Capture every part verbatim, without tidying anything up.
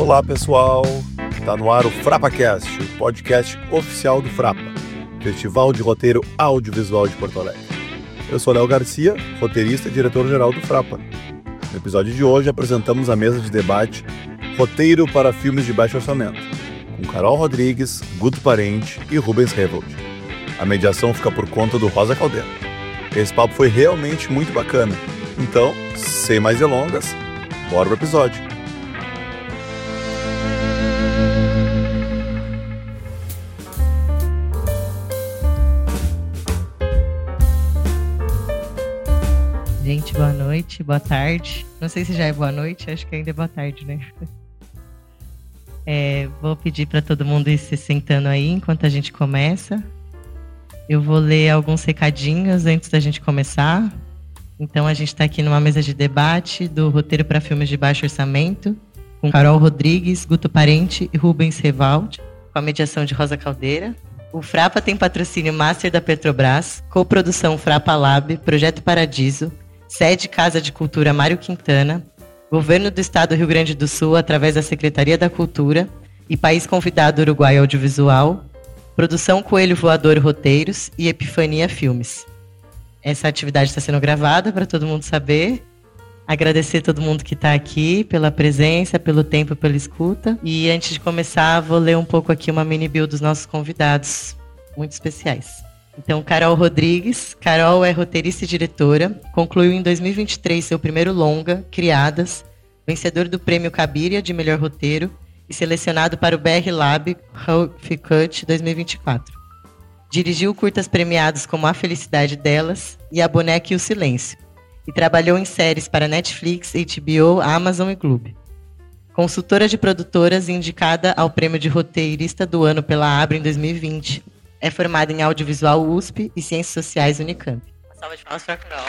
Olá, pessoal! Tá no ar o FrapaCast, o podcast oficial do Frapa, Festival de Roteiro Audiovisual de Porto Alegre. Eu sou Léo Garcia, roteirista e diretor-geral do Frapa. No episódio de hoje apresentamos a mesa de debate Roteiro para Filmes de Baixo Orçamento, com Carol Rodrigues, Guto Parente e Rubens Revold. A mediação fica por conta do Rosa Caldeira. Esse papo foi realmente muito bacana. Então, sem mais delongas, bora pro episódio. Gente, boa noite, boa tarde. Não sei se já é boa noite, acho que ainda é boa tarde, né? É, vou pedir para todo mundo ir se sentando aí enquanto a gente começa. Eu vou ler alguns recadinhos antes da gente começar. Então, a gente está aqui numa mesa de debate do Roteiro para Filmes de Baixo Orçamento, com Carol Rodrigues, Guto Parente e Rubens Revold, com a mediação de Rosa Caldeira. O Frapa tem patrocínio Master da Petrobras, coprodução Frapa Lab, Projeto Paradiso, sede Casa de Cultura Mário Quintana, Governo do Estado do Rio Grande do Sul através da Secretaria da Cultura e País Convidado Uruguai Audiovisual, Produção Coelho Voador Roteiros e Epifania Filmes. Essa atividade está sendo gravada para todo mundo saber. Agradecer a todo mundo que está aqui pela presença, pelo tempo, pela escuta. E antes de começar, vou ler um pouco aqui uma mini bio dos nossos convidados, muito especiais. Então, Carol Rodrigues. Carol é roteirista e diretora. Concluiu em dois mil e vinte e três seu primeiro longa, Criadas, vencedor do Prêmio Cabiria de Melhor Roteiro e selecionado para o B R Lab Rough Cut dois mil e vinte e quatro. Dirigiu curtas premiados como A Felicidade Delas e A Boneca e o Silêncio. E trabalhou em séries para Netflix, H B O, Amazon e Gloob. Consultora de produtoras e indicada ao Prêmio de Roteirista do Ano pela Abra em dois mil e vinte. É formada em Audiovisual U S P e Ciências Sociais Unicamp. Uma salva de palmas para a Carol.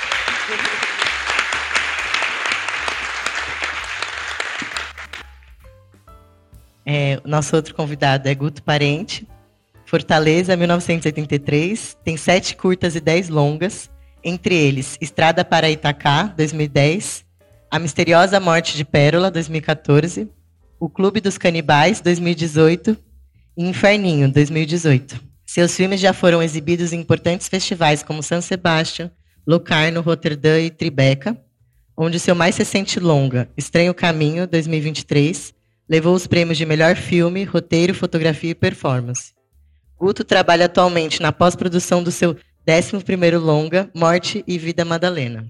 É, o nosso outro convidado é Guto Parente. Fortaleza, mil novecentos e oitenta e três, tem sete curtas e dez longas, entre eles Estrada para Itacá, dois mil e dez, A Misteriosa Morte de Pérola, dois mil e quatorze, O Clube dos Canibais, dois mil e dezoito e Inferninho, dois mil e dezoito. Seus filmes já foram exibidos em importantes festivais como San Sebastián, Locarno, Roterdã e Tribeca, onde seu mais recente longa, Estranho Caminho, dois mil e vinte e três, levou os prêmios de melhor filme, roteiro, fotografia e performance. Guto trabalha atualmente na pós-produção do seu décimo primeiro longa, Morte e Vida Madalena.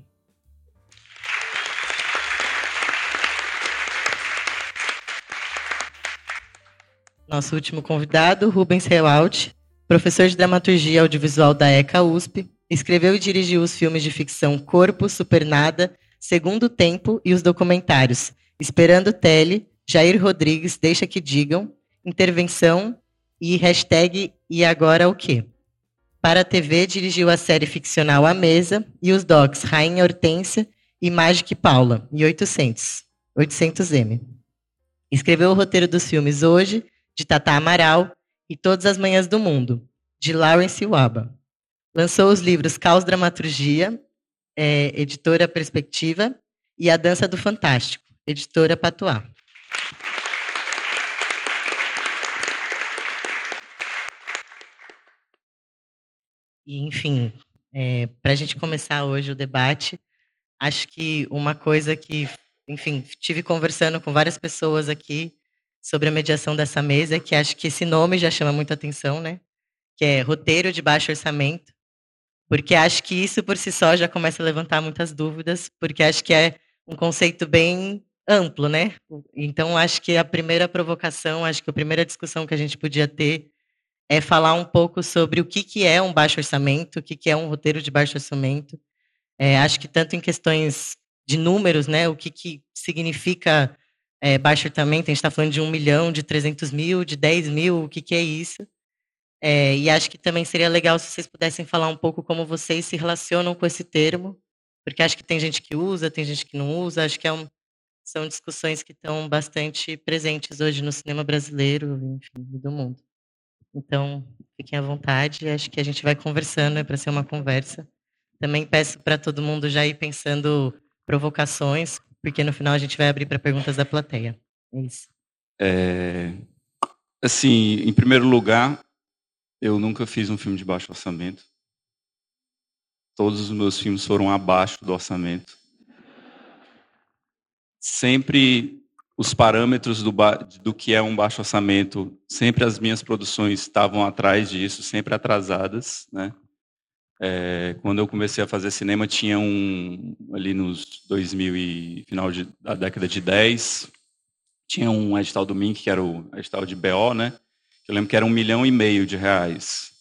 Nosso último convidado, Rubens Revold, professor de dramaturgia audiovisual da ECA U S P, escreveu e dirigiu os filmes de ficção Corpo, Supernada, Segundo Tempo e os documentários Esperando Tele, Jair Rodrigues, Deixa que Digam, Intervenção e hashtag E Agora o Quê? Para a T V, dirigiu a série ficcional A Mesa e os docs Rainha Hortência e Magic Paula, e oitocentos, oitocentos M. Escreveu o roteiro dos filmes Hoje, de Tata Amaral, e Todas as Manhãs do Mundo, de Lawrence Waba. Lançou os livros Caos Dramaturgia, é, editora Perspectiva, e A Dança do Fantástico, editora Patois. E, enfim, é, para a gente começar hoje o debate, acho que uma coisa que, enfim, tive conversando com várias pessoas aqui sobre a mediação dessa mesa, que acho que esse nome já chama muita atenção, né? Que é Roteiro de Baixo Orçamento, porque acho que isso por si só já começa a levantar muitas dúvidas, porque acho que é um conceito bem amplo, né? Então, acho que a primeira provocação, acho que a primeira discussão que a gente podia ter é falar um pouco sobre o que, que é um baixo orçamento, o que, que é um roteiro de baixo orçamento. É, acho que tanto em questões de números, né, o que, que significa é, baixo orçamento, a gente está falando de um milhão, de trezentos mil, de dez mil, o que, que é isso. É, e acho que também seria legal se vocês pudessem falar um pouco como vocês se relacionam com esse termo, porque acho que tem gente que usa, tem gente que não usa, acho que é um, são discussões que estão bastante presentes hoje no cinema brasileiro, enfim, e do mundo. Então, fiquem à vontade, acho que a gente vai conversando, é para ser uma conversa. Também peço para todo mundo já ir pensando provocações, porque no final a gente vai abrir para perguntas da plateia. É isso. É, assim, em primeiro lugar, eu nunca fiz um filme de baixo orçamento. Todos os meus filmes foram abaixo do orçamento. Sempre os parâmetros do, do que é um baixo orçamento, sempre as minhas produções estavam atrás disso, sempre atrasadas, né? É, quando eu comecei a fazer cinema, tinha um, ali nos dois mil e final de, da década de dez, tinha um edital do M I N C, que era o edital de B O, né? Eu lembro que era um milhão e meio de reais.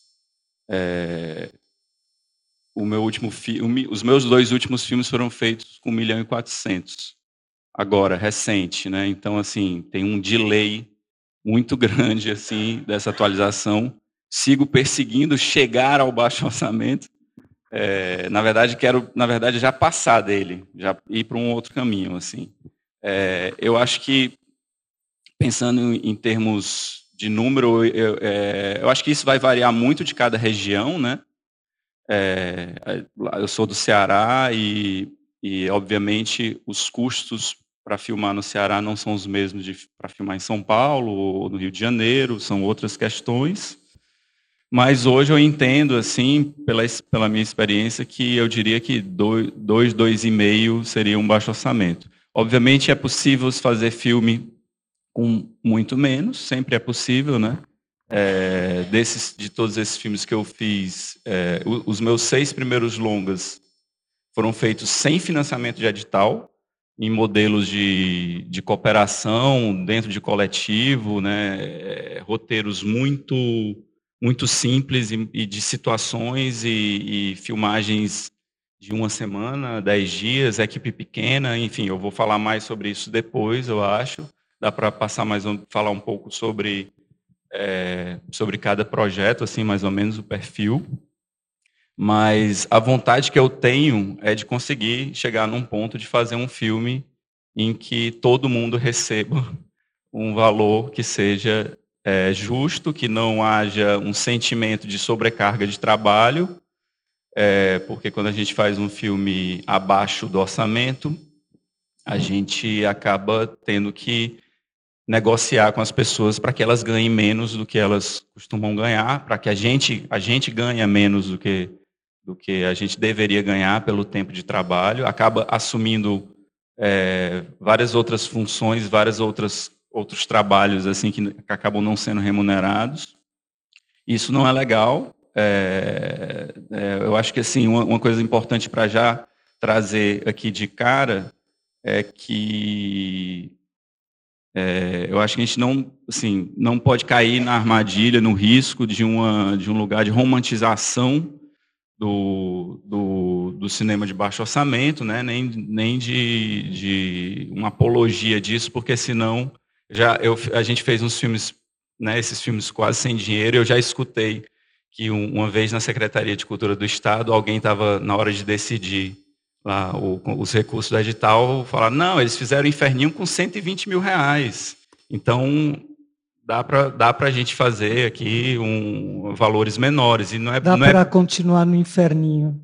É, o meu último filme, os meus dois últimos filmes foram feitos com um milhão e quatrocentos. Agora, recente, né? Então, assim, tem um delay muito grande, assim, dessa atualização. Sigo perseguindo chegar ao baixo orçamento. É, na verdade, quero, na verdade, já passar dele, já ir para um outro caminho, assim. É, eu acho que, pensando em termos de número, eu, é, eu acho que isso vai variar muito de cada região, né? É, eu sou do Ceará e, e, obviamente, os custos para filmar no Ceará não são os mesmos para filmar em São Paulo ou no Rio de Janeiro, são outras questões. Mas hoje eu entendo, assim, pela, pela minha experiência, que eu diria que dois, dois, dois e meio seria um baixo orçamento. Obviamente é possível fazer filme com muito menos, sempre é possível, né? É, desses, de todos esses filmes que eu fiz, é, os meus seis primeiros longas foram feitos sem financiamento de edital, em modelos de, de cooperação, dentro de coletivo, né? É, roteiros muito... muito simples e, e de situações e, e filmagens de uma semana, dez dias, equipe pequena, enfim, eu vou falar mais sobre isso depois, eu acho. Dá para passar mais um, falar um pouco sobre é, sobre cada projeto, assim, mais ou menos o perfil. Mas a vontade que eu tenho é de conseguir chegar num ponto de fazer um filme em que todo mundo receba um valor que seja É justo, que não haja um sentimento de sobrecarga de trabalho, é, porque quando a gente faz um filme abaixo do orçamento, a gente acaba tendo que negociar com as pessoas para que elas ganhem menos do que elas costumam ganhar, para que a gente, a gente ganhe menos do que, do que a gente deveria ganhar pelo tempo de trabalho, acaba assumindo é, várias outras funções, várias outras outros trabalhos assim que acabam não sendo remunerados. Isso não é legal. É, é, eu acho que assim uma, uma coisa importante para já trazer aqui de cara é que é, eu acho que a gente não assim não pode cair na armadilha, no risco de uma de um lugar de romantização do, do, do cinema de baixo orçamento, né? Nem nem de, de uma apologia disso, porque senão Já eu, a gente fez uns filmes, né, esses filmes quase sem dinheiro, eu já escutei que um, uma vez na Secretaria de Cultura do Estado, alguém estava, na hora de decidir lá o, os recursos do edital, falaram, não, eles fizeram Inferninho com cento e vinte mil reais. Então, dá para dá a gente fazer aqui um, valores menores. E não é, dá não para é... continuar no Inferninho.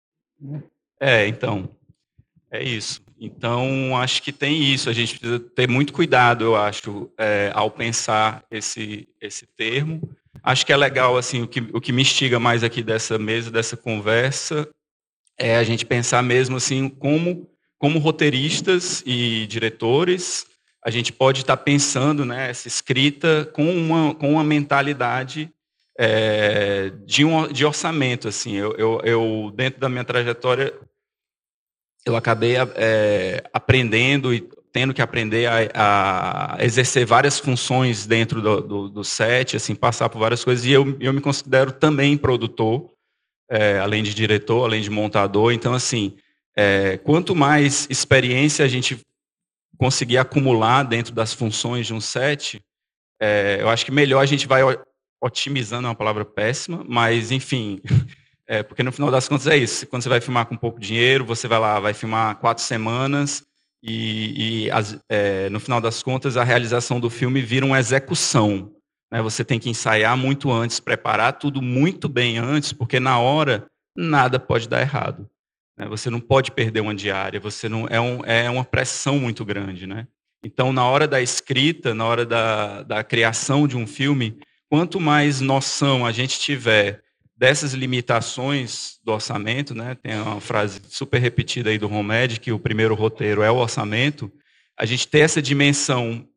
É, então, é isso. Então, acho que tem isso. A gente precisa ter muito cuidado, eu acho, é, ao pensar esse, esse termo. Acho que é legal, assim, o que, o que me instiga mais aqui dessa mesa, dessa conversa, é a gente pensar mesmo, assim, como, como roteiristas e diretores, a gente pode estar pensando, né, essa escrita com uma, com uma mentalidade é, de, um, de orçamento, assim. Eu, eu, eu, dentro da minha trajetória, eu acabei é, aprendendo e tendo que aprender a, a exercer várias funções dentro do, do, do set, assim, passar por várias coisas, e eu, eu me considero também produtor, é, além de diretor, além de montador. Então, assim, é, quanto mais experiência a gente conseguir acumular dentro das funções de um set, é, eu acho que melhor a gente vai otimizando, é uma palavra péssima, mas, enfim... É, porque no final das contas é isso. Quando você vai filmar com pouco dinheiro, você vai lá, vai filmar quatro semanas e, e as, é, no final das contas a realização do filme vira uma execução. Né? Você tem que ensaiar muito antes, preparar tudo muito bem antes, porque na hora nada pode dar errado. Né? Você não pode perder uma diária, você não é, um, é uma pressão muito grande. Né? Então, na hora da escrita, na hora da, da criação de um filme, quanto mais noção a gente tiver dessas limitações do orçamento, né? Tem uma frase super repetida aí do Romed, que o primeiro roteiro é o orçamento, a gente ter essa dimensão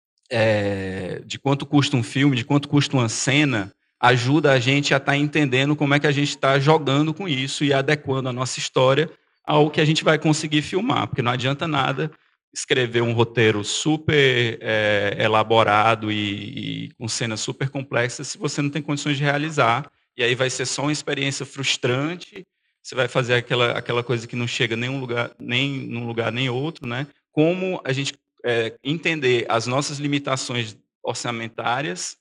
é, de quanto custa um filme, de quanto custa uma cena, ajuda a gente a estar tá entendendo como é que a gente está jogando com isso e adequando a nossa história ao que a gente vai conseguir filmar, porque não adianta nada escrever um roteiro super é, elaborado e, e com cenas super complexas se você não tem condições de realizar. E aí vai ser só uma experiência frustrante, você vai fazer aquela, aquela coisa que não chega nem um lugar, nem num lugar nem outro, né? Como a gente é, entender as nossas limitações orçamentárias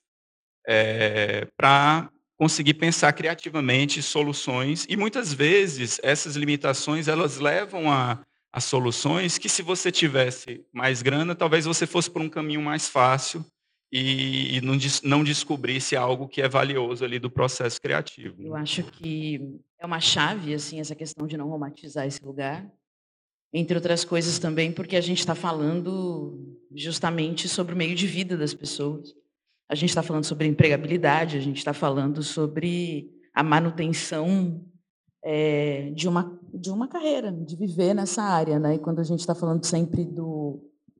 é, para conseguir pensar criativamente soluções, e muitas vezes essas limitações elas levam a, a soluções que, se você tivesse mais grana, talvez você fosse por um caminho mais fácil e não, não descobrisse algo que é valioso ali do processo criativo. Eu acho que é uma chave, assim, essa questão de não romantizar esse lugar, entre outras coisas também porque a gente está falando justamente sobre o meio de vida das pessoas. A gente está falando sobre empregabilidade, a gente está falando sobre a manutenção é, de, uma, de uma carreira, de viver nessa área, né? E quando a gente está falando sempre do,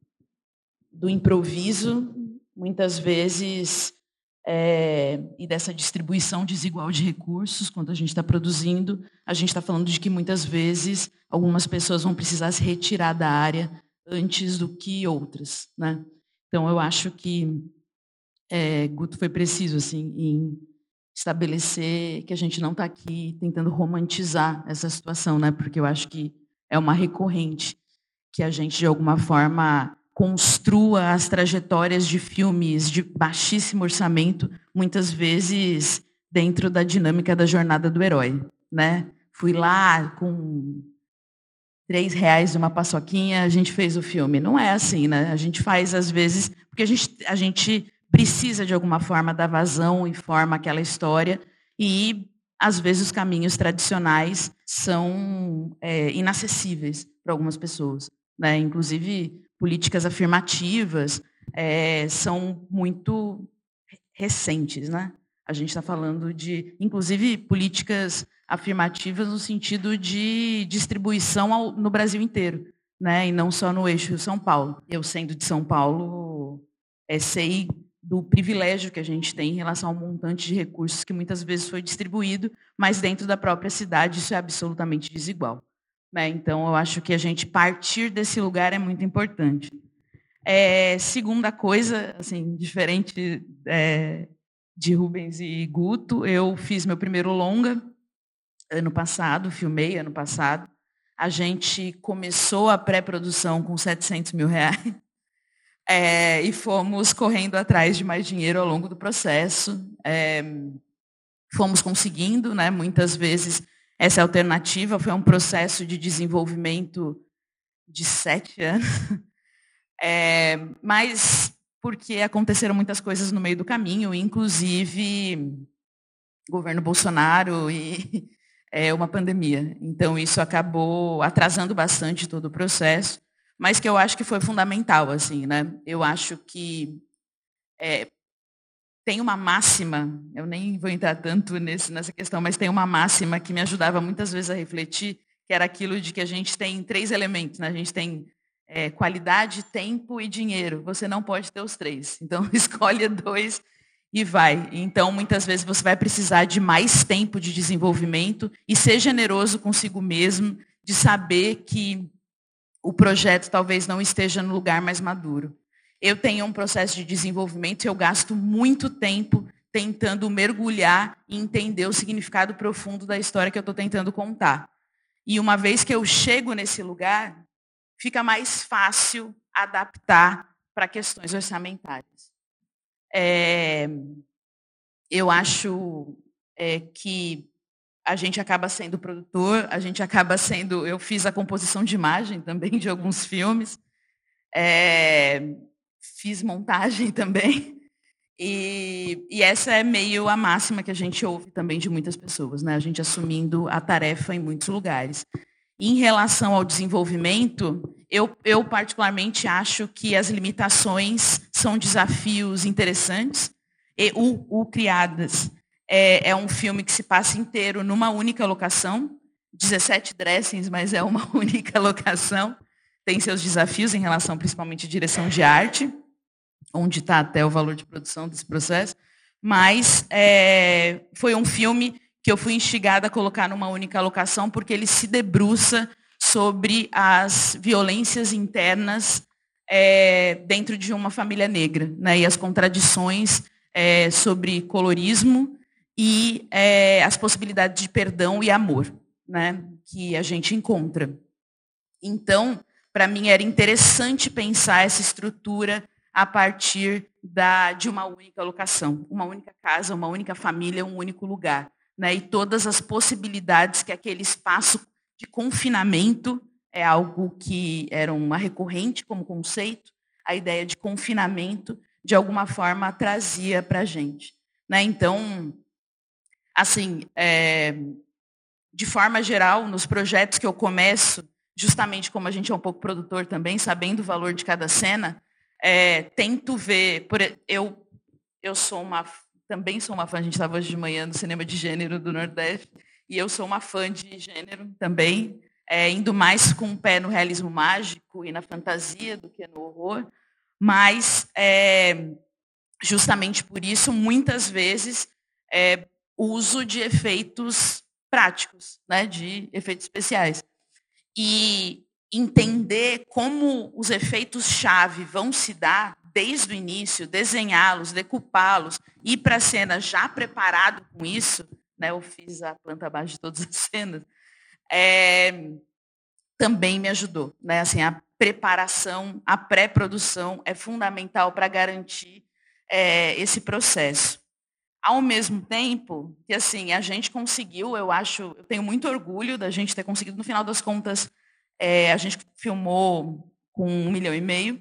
do improviso, muitas vezes, é, e dessa distribuição desigual de recursos, quando a gente está produzindo, a gente está falando de que, muitas vezes, algumas pessoas vão precisar se retirar da área antes do que outras, né? Então, eu acho que é, Guto foi preciso assim, em estabelecer que a gente não está aqui tentando romantizar essa situação, né? Porque eu acho que é uma recorrente que a gente, de alguma forma, construa as trajetórias de filmes de baixíssimo orçamento, muitas vezes dentro da dinâmica da jornada do herói, né? Fui lá com três reais uma paçoquinha, a gente fez o filme. Não é assim, né? A gente faz, às vezes, porque a gente, a gente precisa, de alguma forma, dar vazão e forma àquela história, e, às vezes, os caminhos tradicionais são é, inacessíveis para algumas pessoas, né? Inclusive, políticas afirmativas é, são muito recentes, né? A gente está falando de, inclusive, políticas afirmativas no sentido de distribuição ao, no Brasil inteiro, né? E não só no eixo Rio-São Paulo. Eu, sendo de São Paulo, é, sei do privilégio que a gente tem em relação ao montante de recursos que muitas vezes foi distribuído, mas dentro da própria cidade isso é absolutamente desigual. Então, eu acho que a gente partir desse lugar é muito importante. É, segunda coisa, assim, diferente é, de Rubens e Guto, eu fiz meu primeiro longa ano passado, filmei ano passado. A gente começou a pré-produção com setecentos mil reais é, e fomos correndo atrás de mais dinheiro ao longo do processo. É, fomos conseguindo, né, muitas vezes. Essa alternativa foi um processo de desenvolvimento de sete anos, é, mas porque aconteceram muitas coisas no meio do caminho, inclusive governo Bolsonaro e é, uma pandemia. Então, isso acabou atrasando bastante todo o processo, mas que eu acho que foi fundamental, assim, né? Eu acho que é, tem uma máxima, eu nem vou entrar tanto nesse, nessa questão, mas tem uma máxima que me ajudava muitas vezes a refletir, que era aquilo de que a gente tem três elementos, né? A gente tem é, qualidade, tempo e dinheiro. Você não pode ter os três. Então, escolha dois e vai. Então, muitas vezes você vai precisar de mais tempo de desenvolvimento e ser generoso consigo mesmo, de saber que o projeto talvez não esteja no lugar mais maduro. Eu tenho um processo de desenvolvimento e eu gasto muito tempo tentando mergulhar e entender o significado profundo da história que eu estou tentando contar. E uma vez que eu chego nesse lugar, fica mais fácil adaptar para questões orçamentárias. É, eu acho é, que a gente acaba sendo produtor, a gente acaba sendo... Eu fiz a composição de imagem também de alguns filmes, é, fiz montagem também, e, e essa é meio a máxima que a gente ouve também de muitas pessoas, né? A gente assumindo a tarefa em muitos lugares. Em relação ao desenvolvimento, eu, eu particularmente acho que as limitações são desafios interessantes. E o, o Criadas é, é um filme que se passa inteiro numa única locação, dezessete dressings, mas é uma única locação. Tem seus desafios em relação principalmente à direção de arte, onde está até o valor de produção desse processo. Mas é, foi um filme que eu fui instigada a colocar numa única locação, porque ele se debruça sobre as violências internas é, dentro de uma família negra, né, e as contradições é, sobre colorismo e é, as possibilidades de perdão e amor, né, que a gente encontra. Então, para mim, era interessante pensar essa estrutura a partir da, de uma única locação, uma única casa, uma única família, um único lugar, né? E todas as possibilidades que aquele espaço de confinamento é algo que era uma recorrente como conceito, a ideia de confinamento, de alguma forma, trazia para a gente, né? Então, assim, é, de forma geral, nos projetos que eu começo, justamente como a gente é um pouco produtor também, sabendo o valor de cada cena, É, tento ver, por, eu, eu sou uma, também sou uma fã, a gente estava hoje de manhã no cinema de gênero do Nordeste, e eu sou uma fã de gênero também, é, indo mais com o pé no realismo mágico e na fantasia do que no horror, mas é, justamente por isso, muitas vezes, é, uso de efeitos práticos, né, de efeitos especiais. E entender como os efeitos-chave vão se dar desde o início, desenhá-los, decupá-los, ir para a cena já preparado com isso, né, eu fiz a planta abaixo de todas as cenas, é, também me ajudou, né, assim, a preparação, a pré-produção é fundamental para garantir é, esse processo. Ao mesmo tempo que assim, a gente conseguiu, eu acho, eu tenho muito orgulho da gente ter conseguido, no final das contas, É, a gente filmou com um milhão e meio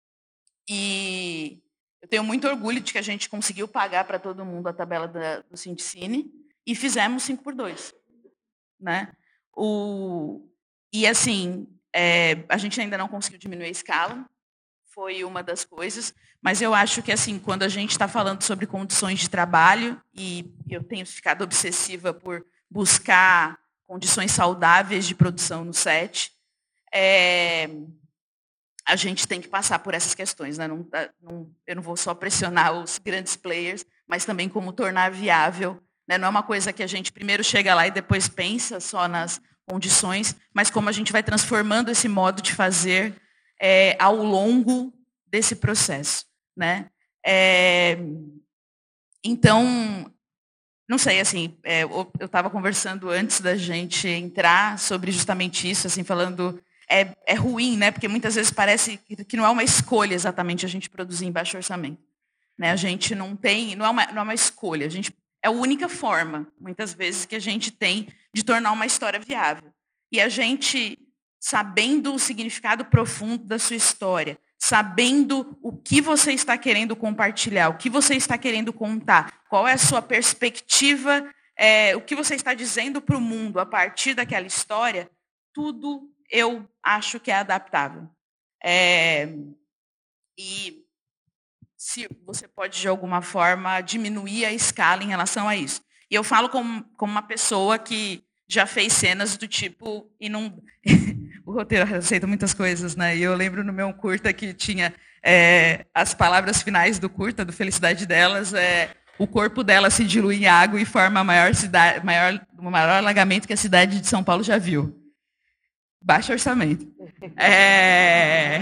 e eu tenho muito orgulho de que a gente conseguiu pagar para todo mundo a tabela da, do Cine e fizemos cinco por dois, né? O, e assim, é, a gente ainda não conseguiu diminuir a escala, foi uma das coisas, mas eu acho que assim, quando a gente está falando sobre condições de trabalho, e eu tenho ficado obsessiva por buscar condições saudáveis de produção no set, É, a gente tem que passar por essas questões, né? Não, não, eu não vou só pressionar os grandes players, mas também como tornar viável, né? Não é uma coisa que a gente primeiro chega lá e depois pensa só nas condições, mas como a gente vai transformando esse modo de fazer é, ao longo desse processo, né? É, então, não sei, assim, é, eu estava conversando antes da gente entrar sobre justamente isso, assim, falando É, é ruim, né? Porque muitas vezes parece que não é uma escolha exatamente a gente produzir em baixo orçamento, né? A gente não tem, não é uma, não é uma escolha, a gente, é a única forma, muitas vezes, que a gente tem de tornar uma história viável. E a gente, sabendo o significado profundo da sua história, sabendo o que você está querendo compartilhar, o que você está querendo contar, qual é a sua perspectiva, é, o que você está dizendo para o mundo a partir daquela história, tudo eu acho que é adaptável. É, e se você pode, de alguma forma, diminuir a escala em relação a isso. E eu falo como, como uma pessoa que já fez cenas do tipo... e não o roteiro aceita muitas coisas, né? E eu lembro no meu curta que tinha é, as palavras finais do curta, do Felicidade Delas, é, o corpo dela se dilui em água e forma a maior, cidade, maior, o maior alagamento que a cidade de São Paulo já viu. Baixo orçamento. É...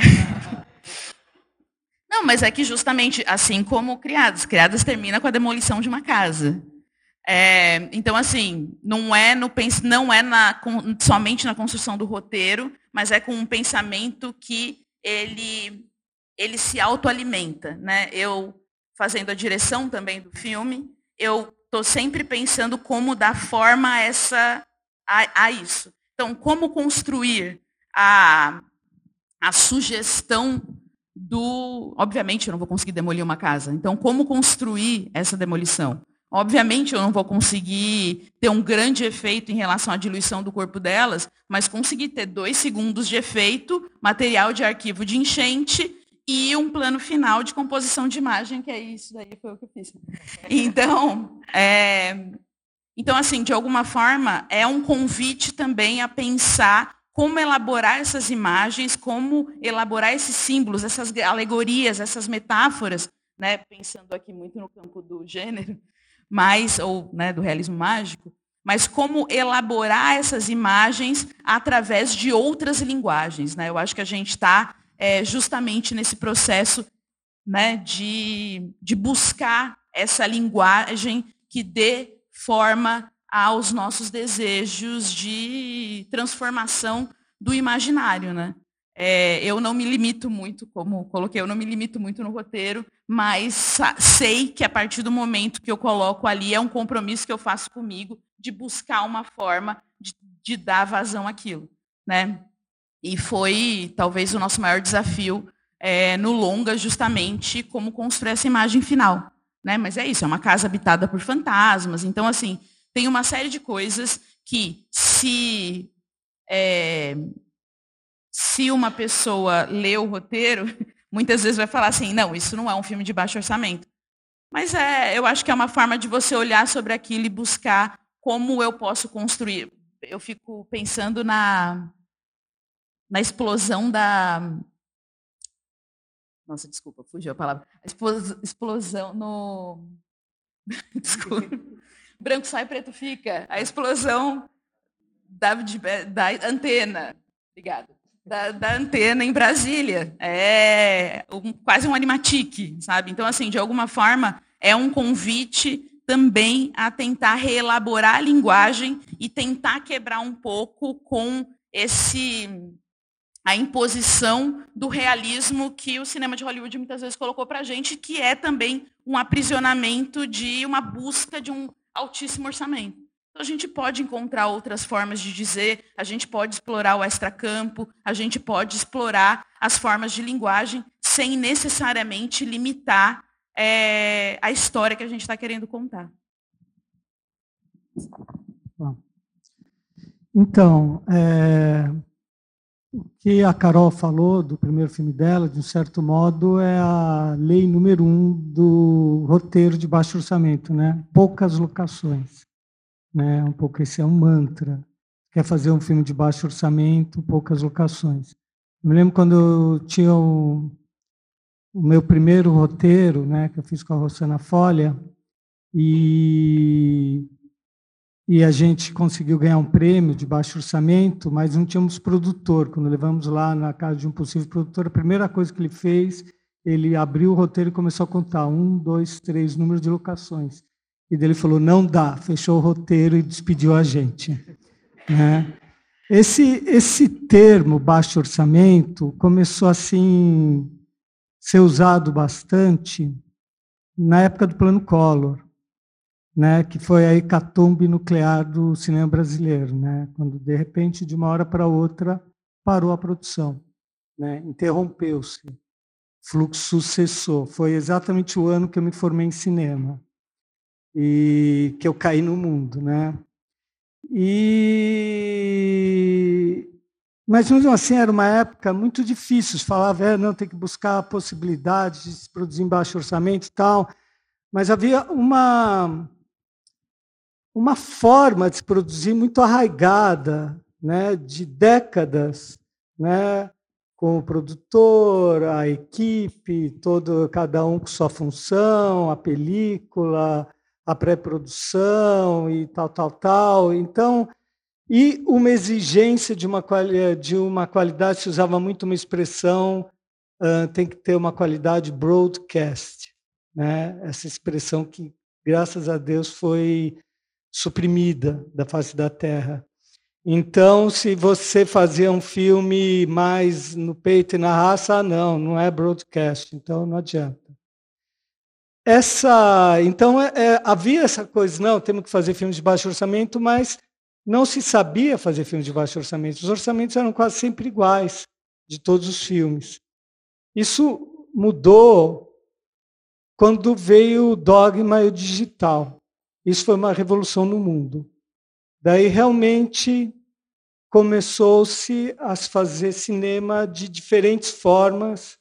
Não, mas é que justamente assim como Criadas, Criadas termina com a demolição de uma casa. É, então, assim, não é, no, não é na, somente na construção do roteiro, mas é com um pensamento que ele, ele se autoalimenta, né? Eu, fazendo a direção também do filme, eu estou sempre pensando como dar forma a, essa, a, a isso. Então, como construir a, a sugestão do... Obviamente, eu não vou conseguir demolir uma casa. Então, como construir essa demolição? Obviamente, eu não vou conseguir ter um grande efeito em relação à diluição do corpo delas, mas conseguir ter dois segundos de efeito, material de arquivo de enchente e um plano final de composição de imagem, que é isso daí, foi o que eu fiz. Então, é, então, assim, de alguma forma, é um convite também a pensar como elaborar essas imagens, como elaborar esses símbolos, essas alegorias, essas metáforas, né, pensando aqui muito no campo do gênero, mas, ou né, do realismo mágico, mas como elaborar essas imagens através de outras linguagens. Né? Eu acho que a gente está é, justamente nesse processo, né, de, de buscar essa linguagem que dê forma aos nossos desejos de transformação do imaginário. Né? É, eu não me limito muito, como coloquei, eu não me limito muito no roteiro, mas sei que a partir do momento que eu coloco ali, é um compromisso que eu faço comigo de buscar uma forma de, de dar vazão àquilo. Né? E foi, talvez, o nosso maior desafio é, no longa, justamente, como construir essa imagem final. Né? Mas é isso, é uma casa habitada por fantasmas. Então, assim, tem uma série de coisas que, se... É, se uma pessoa lê o roteiro, muitas vezes vai falar assim, não, isso não é um filme de baixo orçamento. Mas é, eu acho que é uma forma de você olhar sobre aquilo e buscar como eu posso construir. Eu fico pensando na, na explosão da... Nossa, desculpa, fugiu a palavra. A explosão no... Desculpa. Branco sai, preto fica. A explosão da, da antena. Obrigada. Da, da antena em Brasília. É um, quase um animatique, sabe? Então, assim, de alguma forma, é um convite também a tentar reelaborar a linguagem e tentar quebrar um pouco com esse, a imposição do realismo que o cinema de Hollywood muitas vezes colocou para a gente, que é também um aprisionamento de uma busca de um altíssimo orçamento. A gente pode encontrar outras formas de dizer, a gente pode explorar o extracampo, a gente pode explorar as formas de linguagem sem necessariamente limitar é, a história que a gente está querendo contar. Então, é, o que a Carol falou do primeiro filme dela, de um certo modo, é a lei número um do roteiro de baixo orçamento, né? Poucas locações. Né, um pouco esse é um mantra. Quer fazer um filme de baixo orçamento, poucas locações. Eu me lembro quando eu tinha o, o meu primeiro roteiro, né, que eu fiz com a Rossana Folha, e, e a gente conseguiu ganhar um prêmio de baixo orçamento, mas não tínhamos produtor. Quando levamos lá na casa de um possível produtor, a primeira coisa que ele fez, ele abriu o roteiro e começou a contar um, dois, três, número de locações. E daí ele falou, não dá, fechou o roteiro e despediu a gente. Né? Esse, esse termo, baixo orçamento, começou assim, a ser usado bastante na época do Plano Collor, né? Que foi a hecatombe nuclear do cinema brasileiro, né? Quando, de repente, de uma hora para outra, parou a produção, né? Interrompeu-se, fluxo cessou. Foi exatamente o ano que eu me formei em cinema. E que eu caí no mundo, né? E... Mas, mesmo assim, era uma época muito difícil. Se falava, é, não, tem que buscar a possibilidade de se produzir em baixo orçamento e tal. Mas havia uma, uma forma de se produzir muito arraigada, né? De décadas, né? Com o produtor, a equipe, todo, cada um com sua função, a película, a pré-produção e tal, tal, tal. Então, e uma exigência de uma, de uma qualidade, se usava muito uma expressão, uh, tem que ter uma qualidade broadcast, né? Essa expressão que, graças a Deus, foi suprimida da face da Terra. Então, se você fazia um filme mais no peito e na raça, não, não é broadcast, então não adianta. Essa, então, é, é, havia essa coisa, não, temos que fazer filmes de baixo orçamento, mas não se sabia fazer filmes de baixo orçamento. Os orçamentos eram quase sempre iguais, de todos os filmes. Isso mudou quando veio o dogma e o digital. Isso foi uma revolução no mundo. Daí, realmente, começou-se a se fazer cinema de diferentes formas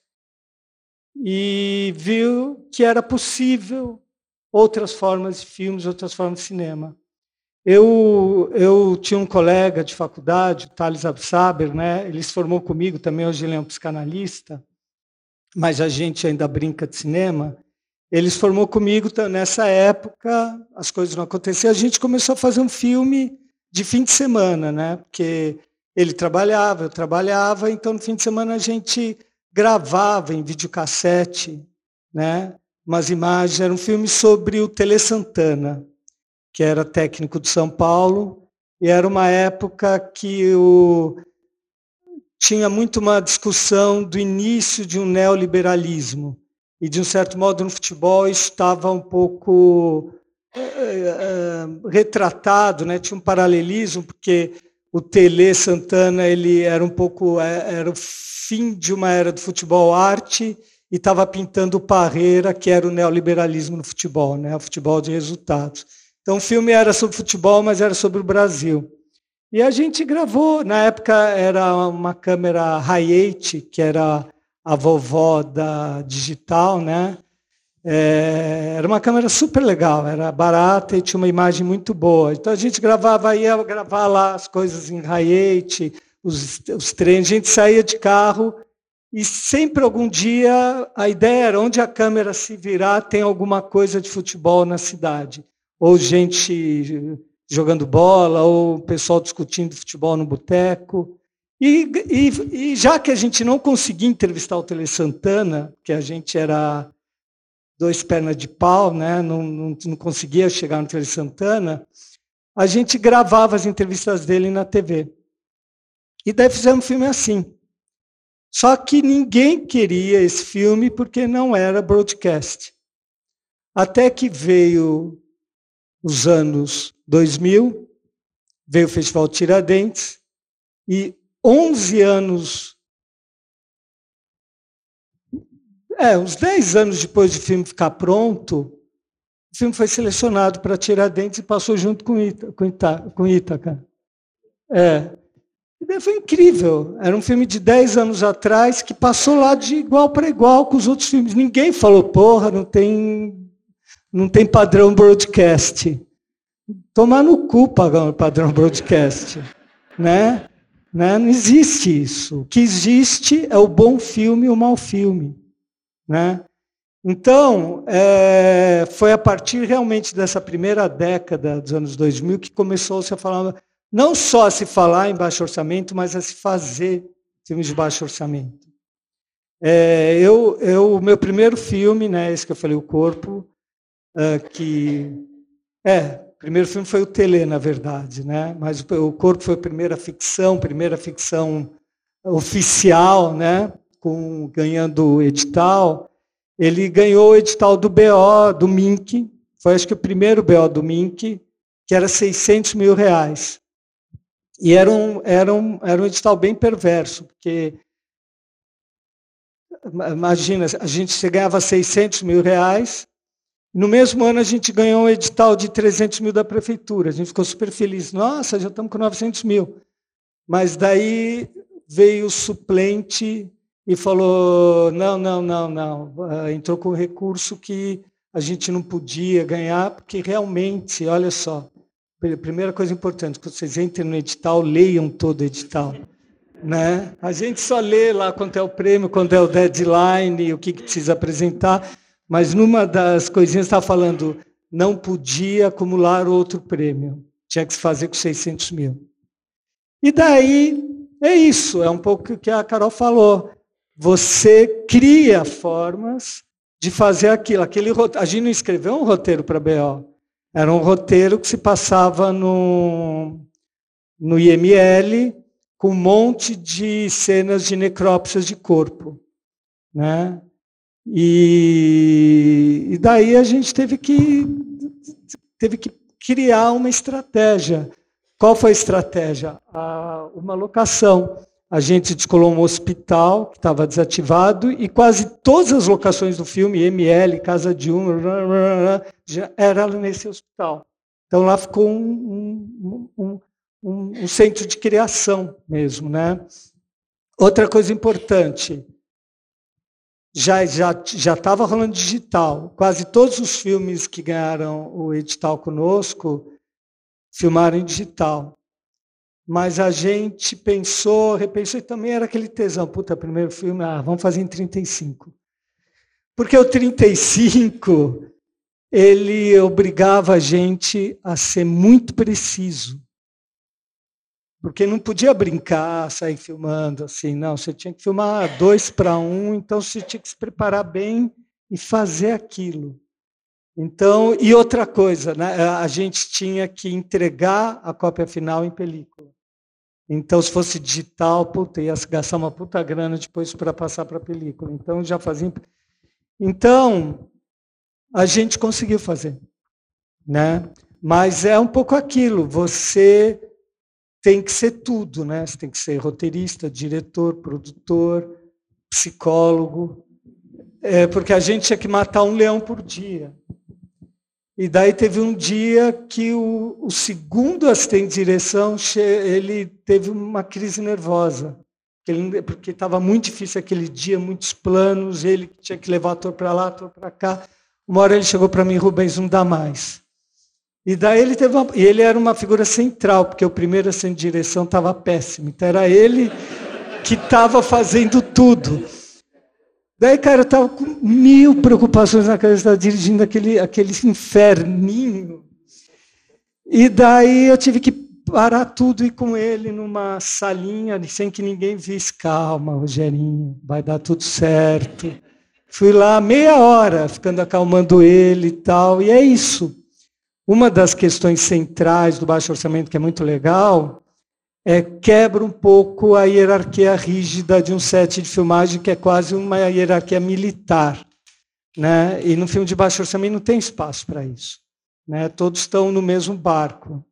e viu que era possível outras formas de filmes, outras formas de cinema. Eu, eu tinha um colega de faculdade, o Thales Absaber, né? Ele se formou comigo também, hoje ele é um psicanalista, mas a gente ainda brinca de cinema. Ele se formou comigo nessa época, as coisas não aconteciam, a gente começou a fazer um filme de fim de semana, né? Porque ele trabalhava, eu trabalhava, então no fim de semana a gente gravava em videocassete, né? Umas imagens, era um filme sobre o Tele Santana, que era técnico de São Paulo, e era uma época que o... tinha muito uma discussão do início de um neoliberalismo, e de um certo modo no futebol estava um pouco é, é, retratado, né? Tinha um paralelismo, porque o Tele Santana ele era um pouco era o fim de uma era do futebol arte e estava pintando o Parreira, que era o neoliberalismo no futebol, né? O futebol de resultados. Então o filme era sobre futebol, mas era sobre o Brasil. E a gente gravou, na época era uma câmera Hi-eight, que era a vovó da digital, né? É, era uma câmera super legal, era barata e tinha uma imagem muito boa. Então a gente gravava, ia gravar lá as coisas em Hi-eight, os, os treinos, a gente saía de carro e sempre algum dia a ideia era onde a câmera se virar tem alguma coisa de futebol na cidade. Ou gente jogando bola, ou o pessoal discutindo futebol no boteco. E, e, e já que a gente não conseguia entrevistar o Tele Santana, que a gente era dois pernas de pau, né? não, não, não conseguia chegar no Tele Santana, a gente gravava as entrevistas dele na T V. E daí fizemos um filme assim. Só que ninguém queria esse filme porque não era broadcast. Até que veio os anos dois mil, veio o Festival Tiradentes, e onze anos, é, uns dez anos depois do filme ficar pronto, o filme foi selecionado para Tiradentes e passou junto com Ita, com Ita, com Ítaca. É. E daí foi incrível. Era um filme de dez anos atrás que passou lá de igual para igual com os outros filmes. Ninguém falou, porra, não tem, não tem padrão broadcast. Tomar no cu padrão broadcast, né? Né? Não existe isso. O que existe é o bom filme e o mau filme. Né? Então, é, foi a partir realmente dessa primeira década dos anos dois mil que começou-se a falar, não só a se falar em baixo orçamento, mas a se fazer filmes de baixo orçamento. É, eu, eu, meu primeiro filme, né, esse que eu falei, O Corpo, é, que... É, o primeiro filme foi o Tele, na verdade, né? Mas o Corpo foi a primeira ficção, primeira ficção oficial, né? Com, ganhando edital. Ele ganhou o edital do B O, do M I N C, foi acho que o primeiro B O do M I N C, que era seiscentos mil reais. E era um, era, um, era um edital bem perverso, porque, imagina, a gente ganhava seiscentos mil reais, no mesmo ano a gente ganhou um edital de trezentos mil da prefeitura, a gente ficou super feliz, nossa, já estamos com novecentos mil. Mas daí veio o suplente e falou, não, não, não, não, entrou com um recurso que a gente não podia ganhar, porque realmente, olha só, primeira coisa importante, quando vocês entrem no edital, leiam todo o edital. Né? A gente só lê lá quanto é o prêmio, quando é o deadline, o que, que precisa apresentar, mas numa das coisinhas estava falando, não podia acumular outro prêmio, tinha que se fazer com seiscentos mil. E daí, é isso, é um pouco o que a Carol falou. Você cria formas de fazer aquilo. Aquele, a gente não escreveu um roteiro para B O. Era um roteiro que se passava no, no I M L com um monte de cenas de necrópsias de corpo. Né? E, e daí a gente teve que, teve que criar uma estratégia. Qual foi a estratégia? A, uma locação. A gente descolou um hospital que estava desativado e quase todas as locações do filme, M L, Casa de Um, já era nesse hospital. Então lá ficou um, um, um, um, um centro de criação mesmo, né? Outra coisa importante, já já já estava rolando digital. Quase todos os filmes que ganharam o edital conosco filmaram em digital. Mas a gente pensou, repensou, e também era aquele tesão. Puta, primeiro filme, ah, vamos fazer em trinta e cinco. Porque o trinta e cinco, ele obrigava a gente a ser muito preciso. Porque não podia brincar, sair filmando assim, não. Você tinha que filmar dois para um, então você tinha que se preparar bem e fazer aquilo. Então, e outra coisa, né? A gente tinha que entregar a cópia final em película. Então, se fosse digital, puta, ia gastar uma puta grana depois para passar para a película. Então, já fazia. Então, a gente conseguiu fazer, né? Mas é um pouco aquilo, você tem que ser tudo, né? Você tem que ser roteirista, diretor, produtor, psicólogo, é, porque a gente tinha que matar um leão por dia. E daí teve um dia que o, o segundo assistente de direção, ele teve uma crise nervosa, porque estava muito difícil aquele dia, muitos planos, ele tinha que levar ator para lá, ator para cá. Uma hora ele chegou para mim, Rubens, não dá mais. E daí ele teve uma, e ele era uma figura central, porque o primeiro assistente de direção estava péssimo, então era ele que estava fazendo tudo. Daí, cara, eu estava com mil preocupações na cabeça, estava dirigindo aquele, aquele inferninho. E daí eu tive que parar tudo e ir com ele numa salinha, sem que ninguém visse. Calma, Rogerinho, vai dar tudo certo. Fui lá meia hora, ficando acalmando ele e tal. E é isso. Uma das questões centrais do baixo orçamento, que é muito legal, é, quebra um pouco a hierarquia rígida de um set de filmagem, que é quase uma hierarquia militar, né? E no filme de baixo orçamento não tem espaço para isso, né? Todos estão no mesmo barco.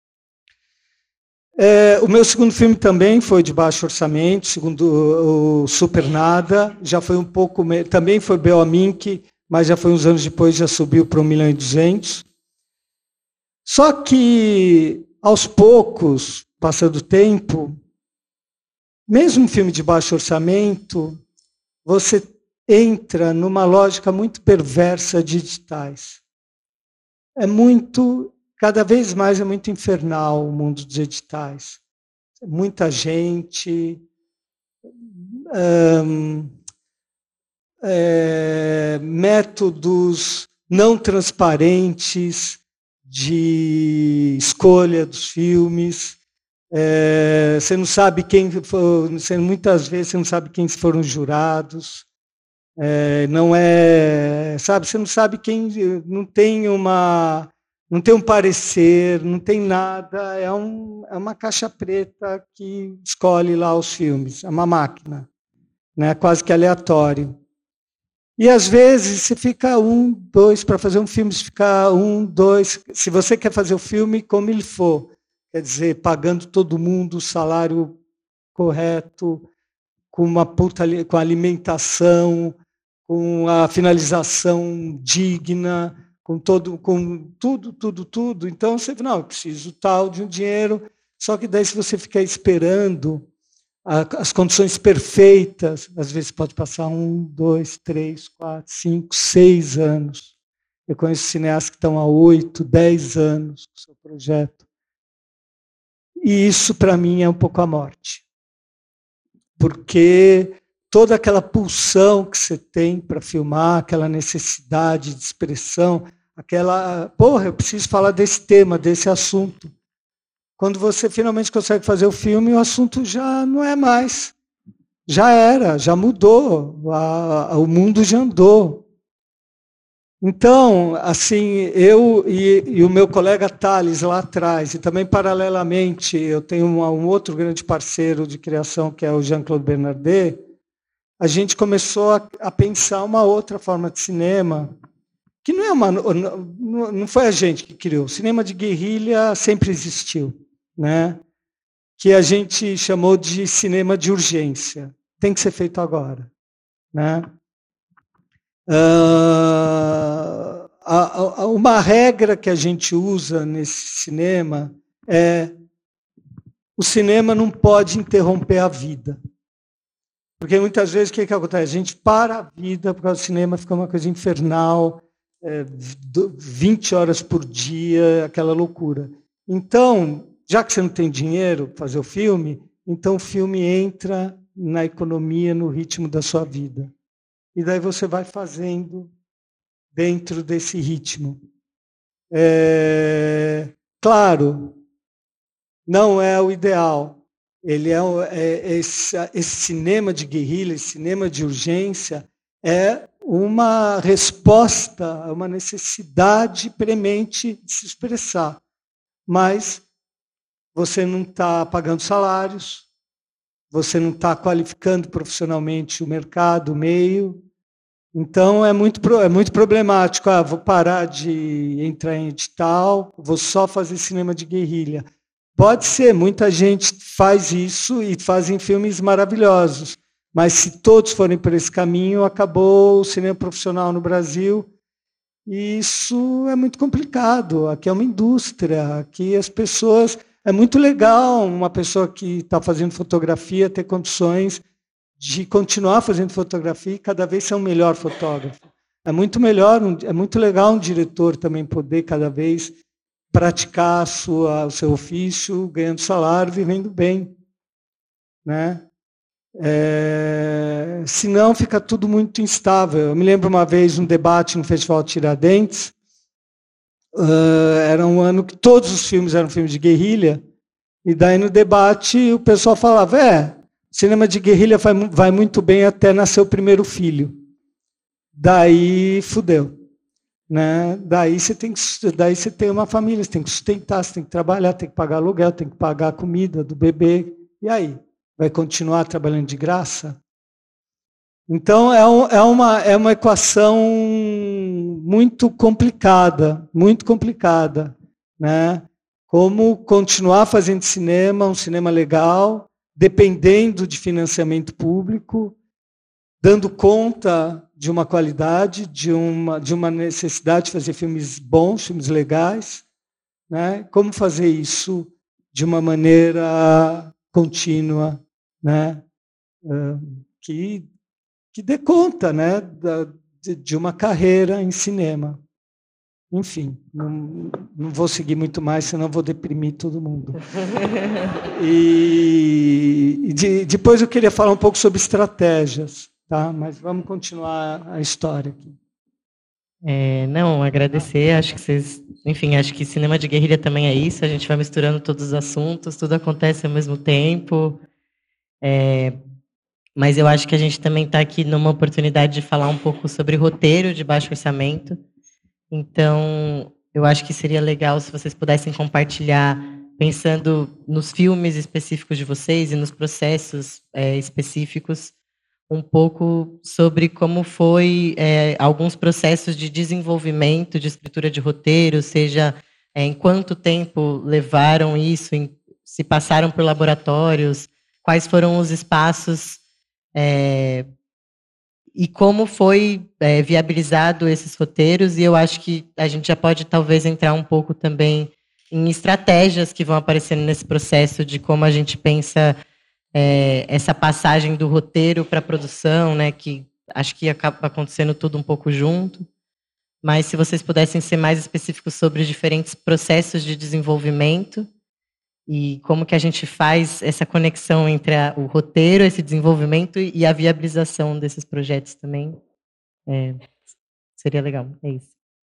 É, o meu segundo filme também foi de baixo orçamento, segundo o Super Nada, já foi um pouco, também foi Bel Amink, mas já foi uns anos depois, já subiu para um milhão e duzentos. Só que, aos poucos, passando o tempo, mesmo um filme de baixo orçamento, você entra numa lógica muito perversa de editais. É muito, cada vez mais é muito infernal o mundo dos editais. Muita gente, hum, é, métodos não transparentes de escolha dos filmes. É, você não sabe quem for, você, muitas vezes você não sabe quem foram os jurados, é, não é, sabe, você não sabe quem, não tem uma, não tem um parecer, não tem nada, é, um, é uma caixa preta que escolhe lá os filmes, é uma máquina, né, quase que aleatório. E às vezes você fica um, dois, para fazer um filme, você fica um, dois, se você quer fazer o filme como ele for, quer dizer, pagando todo mundo o salário correto, com uma puta, com alimentação, com a finalização digna, com todo, com tudo, tudo, tudo. Então você fala, não, eu preciso tal de um dinheiro. Só que daí, se você ficar esperando as condições perfeitas, às vezes pode passar um, dois, três, quatro, cinco, seis anos. Eu conheço cineastas que estão há oito, dez anos com o seu projeto. E isso, para mim, é um pouco a morte. Porque toda aquela pulsão que você tem para filmar, aquela necessidade de expressão, aquela, porra, eu preciso falar desse tema, desse assunto. Quando você finalmente consegue fazer o filme, o assunto já não é mais. Já era, já mudou, a, a, o mundo já andou. Então, assim, eu e, e o meu colega Thales lá atrás, e também paralelamente, eu tenho uma, um outro grande parceiro de criação, que é o Jean-Claude Bernardet, a gente começou a, a pensar uma outra forma de cinema, que não é uma, não, não foi a gente que criou. O cinema de guerrilha sempre existiu, né? Que a gente chamou de cinema de urgência. Tem que ser feito agora, né? Uh, a, a, uma regra que a gente usa nesse cinema é o cinema não pode interromper a vida. Porque muitas vezes o que, que acontece? A gente para a vida por causa do cinema, fica uma coisa infernal, é, vinte horas por dia, aquela loucura. Então, já que você não tem dinheiro para fazer o filme, então o filme entra na economia, no ritmo da sua vida. E daí você vai fazendo dentro desse ritmo. É, claro, não é o ideal. Ele é, é esse, esse cinema de guerrilha, esse cinema de urgência, é uma resposta a uma necessidade premente de se expressar. Mas você não está pagando salários, você não está qualificando profissionalmente o mercado, o meio. Então, é muito, é muito problemático. Ah, vou parar de entrar em edital, vou só fazer cinema de guerrilha. Pode ser, muita gente faz isso e fazem filmes maravilhosos, mas se todos forem por esse caminho, acabou o cinema profissional no Brasil, e isso é muito complicado. Aqui é uma indústria, aqui as pessoas... É muito legal uma pessoa que está fazendo fotografia ter condições de continuar fazendo fotografia e cada vez ser um melhor fotógrafo. É muito melhor, é muito legal um diretor também poder cada vez praticar a sua, o seu ofício, ganhando salário, vivendo bem, né? É, senão fica tudo muito instável. Eu me lembro uma vez um debate no Festival Tiradentes, uh, era um ano que todos os filmes eram filmes de guerrilha, e daí no debate o pessoal falava, é, cinema de guerrilha vai, vai muito bem até nascer o primeiro filho. Daí fudeu. Né? Daí você tem que, daí você tem uma família, você tem que sustentar, você tem que trabalhar, tem que pagar aluguel, tem que pagar a comida do bebê. E aí? Vai continuar trabalhando de graça? Então, é, um, é, uma, é uma equação muito complicada, muito complicada. Né? Como continuar fazendo cinema, um cinema legal, dependendo de financiamento público, dando conta de uma qualidade, de uma, de uma necessidade de fazer filmes bons, filmes legais, né? Como fazer isso de uma maneira contínua, né? que, que dê conta, né? Da, de, de uma carreira em cinema. Enfim, não, não vou seguir muito mais, senão vou deprimir todo mundo. E, e de, depois eu queria falar um pouco sobre estratégias. Tá, mas vamos continuar a história aqui. É, não, agradecer, acho que vocês... Enfim, acho que cinema de guerrilha também é isso, a gente vai misturando todos os assuntos, tudo acontece ao mesmo tempo. É, mas eu acho que a gente também está aqui numa oportunidade de falar um pouco sobre roteiro de baixo orçamento. Então, eu acho que seria legal se vocês pudessem compartilhar, pensando nos filmes específicos de vocês e nos processos é, específicos, um pouco sobre como foi é, alguns processos de desenvolvimento de escritura de roteiro, seja é, em quanto tempo levaram isso, em, se passaram por laboratórios, quais foram os espaços é, e como foi é, viabilizado esses roteiros. E eu acho que a gente já pode talvez entrar um pouco também em estratégias que vão aparecendo nesse processo de como a gente pensa É, essa passagem do roteiro para a produção, né, que acho que acaba acontecendo tudo um pouco junto, mas se vocês pudessem ser mais específicos sobre os diferentes processos de desenvolvimento e como que a gente faz essa conexão entre a, o roteiro, esse desenvolvimento e a viabilização desses projetos também, é, seria legal, é isso.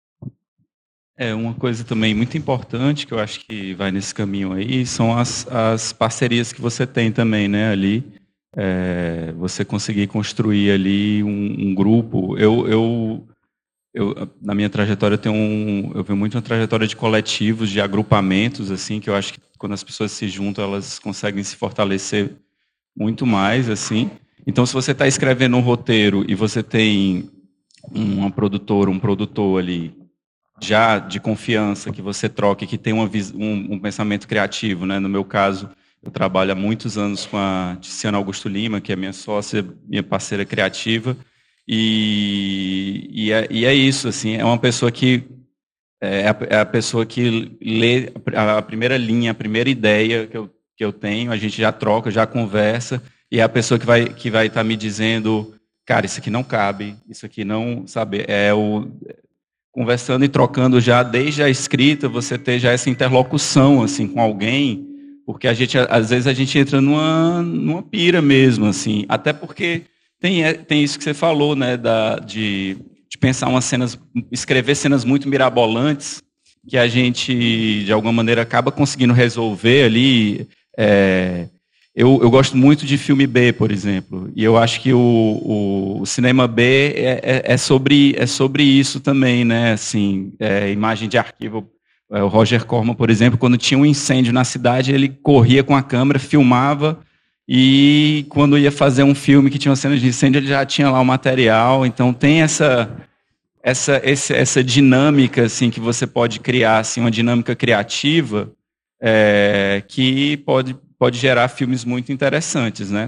É, uma coisa também muito importante que eu acho que vai nesse caminho aí são as, as parcerias que você tem também, né, ali. É, você conseguir construir ali um, um grupo. Eu, eu, eu, na minha trajetória, eu tenho um, eu venho muito uma trajetória de coletivos, de agrupamentos, assim, que eu acho que quando as pessoas se juntam, elas conseguem se fortalecer muito mais, assim. Então, se você está escrevendo um roteiro e você tem uma produtora, um produtor ali, já de confiança, que você troca, que tem uma, um, um pensamento criativo, né? No meu caso, eu trabalho há muitos anos com a Tiziana Augusto Lima, que é minha sócia, minha parceira criativa, e, e, é, e é isso, assim, é uma pessoa que é a, é a pessoa que lê a primeira linha, a primeira ideia que eu, que eu tenho, a gente já troca, já conversa, e é a pessoa que vai que vai estar me dizendo, cara, isso aqui não cabe, isso aqui não, sabe, é o conversando e trocando já desde a escrita, você ter já essa interlocução assim com alguém, porque a gente às vezes a gente entra numa numa pira mesmo assim, até porque tem tem isso que você falou, né, da de, de pensar umas cenas, escrever cenas muito mirabolantes que a gente de alguma maneira acaba conseguindo resolver ali. É, eu, eu gosto muito de filme B, por exemplo, e eu acho que o, o, o cinema B é, é, é, sobre, é sobre isso também, né? Assim, é, imagem de arquivo. É, o Roger Corman, por exemplo, quando tinha um incêndio na cidade, ele corria com a câmera, filmava, e quando ia fazer um filme que tinha uma cena de incêndio, ele já tinha lá o material. Então tem essa, essa, essa, essa dinâmica assim, que você pode criar, assim, uma dinâmica criativa, É, que pode, pode gerar filmes muito interessantes, né?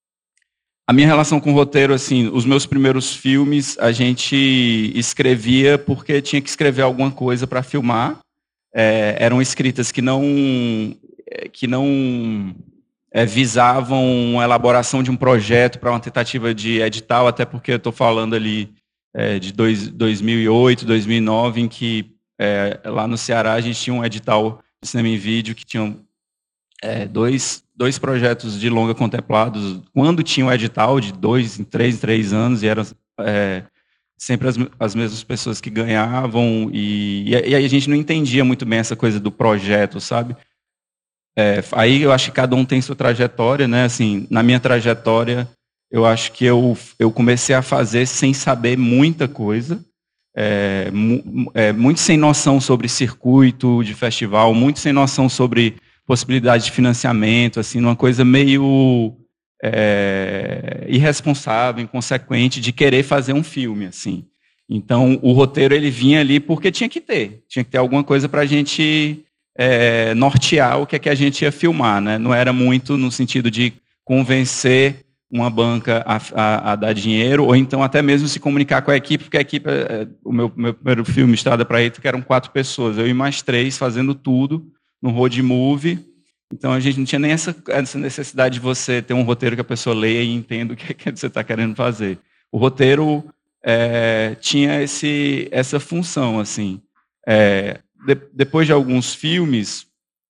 A minha relação com o roteiro, assim, os meus primeiros filmes, a gente escrevia porque tinha que escrever alguma coisa para filmar. É, eram escritas que não, que não é, visavam a elaboração de um projeto para uma tentativa de edital, até porque eu estou falando ali é, de dois, dois mil e oito, dois mil e nove, em que é, lá no Ceará a gente tinha um edital de cinema em vídeo que tinham é, dois, dois projetos de longa contemplados, quando tinha o edital de dois, em três, em três anos, e eram é, sempre as, as mesmas pessoas que ganhavam, e, e aí a gente não entendia muito bem essa coisa do projeto, sabe? É, aí eu acho que cada um tem sua trajetória, né? Assim, na minha trajetória, eu acho que eu, eu comecei a fazer sem saber muita coisa, É, é, muito sem noção sobre circuito de festival, muito sem noção sobre possibilidade de financiamento, assim, uma coisa meio é, irresponsável, inconsequente de querer fazer um filme, assim. Então, o roteiro ele vinha ali porque tinha que ter, tinha que ter alguma coisa para a gente é, nortear o que é que a gente ia filmar, né? Não era muito no sentido de convencer uma banca a, a, a dar dinheiro, ou então até mesmo se comunicar com a equipe, porque a equipe, o meu, meu primeiro filme, Estrada para Ita, que eram quatro pessoas, eu e mais três fazendo tudo no road movie, então a gente não tinha nem essa, essa necessidade de você ter um roteiro que a pessoa leia e entenda o que, que você está querendo fazer. O roteiro é, tinha esse, essa função, assim. É, de, depois de alguns filmes,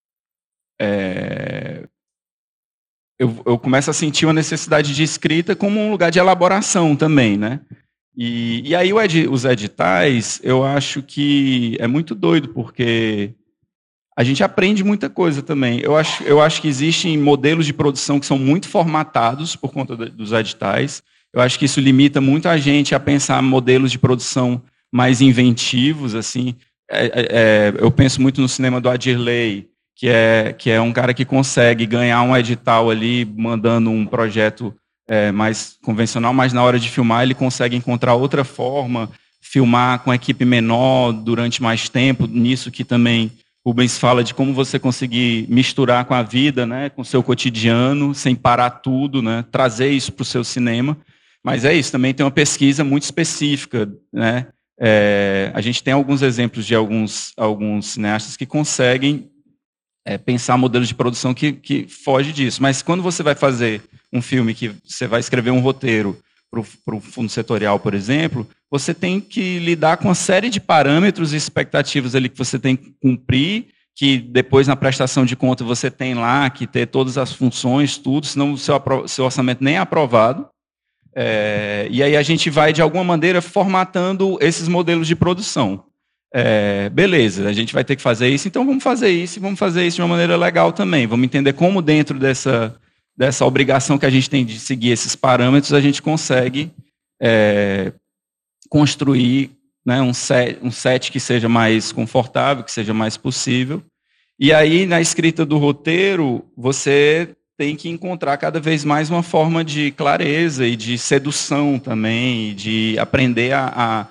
é, Eu, eu começo a sentir uma necessidade de escrita como um lugar de elaboração também, né? E, e aí o ed, os editais, eu acho que é muito doido, porque a gente aprende muita coisa também. Eu acho, eu acho que existem modelos de produção que são muito formatados por conta de, dos editais. Eu acho que isso limita muito a gente a pensar modelos de produção mais inventivos, assim. É, é, eu penso muito no cinema do Adirley, que é, que é um cara que consegue ganhar um edital ali, mandando um projeto é, mais convencional, mas na hora de filmar ele consegue encontrar outra forma, filmar com equipe menor durante mais tempo, nisso que também Rubens fala de como você conseguir misturar com a vida, né, com o seu cotidiano, sem parar tudo, né, trazer isso para o seu cinema. Mas é isso, também tem uma pesquisa muito específica, né? É, a gente tem alguns exemplos de alguns, alguns cineastas que conseguem É, pensar modelos de produção que, que foge disso. Mas quando você vai fazer um filme, que você vai escrever um roteiro para o fundo setorial, por exemplo, você tem que lidar com uma série de parâmetros e expectativas ali que você tem que cumprir, que depois na prestação de conta você tem lá que ter todas as funções, tudo, senão o seu, seu orçamento nem é aprovado. É, e aí a gente vai, de alguma maneira, formatando esses modelos de produção. É, beleza, a gente vai ter que fazer isso, então vamos fazer isso e vamos fazer isso de uma maneira legal também. Vamos entender como dentro dessa, dessa obrigação que a gente tem de seguir esses parâmetros, a gente consegue é, construir, né, um, set, um set que seja mais confortável, que seja mais possível. E aí, na escrita do roteiro, você tem que encontrar cada vez mais uma forma de clareza e de sedução também, de aprender a... a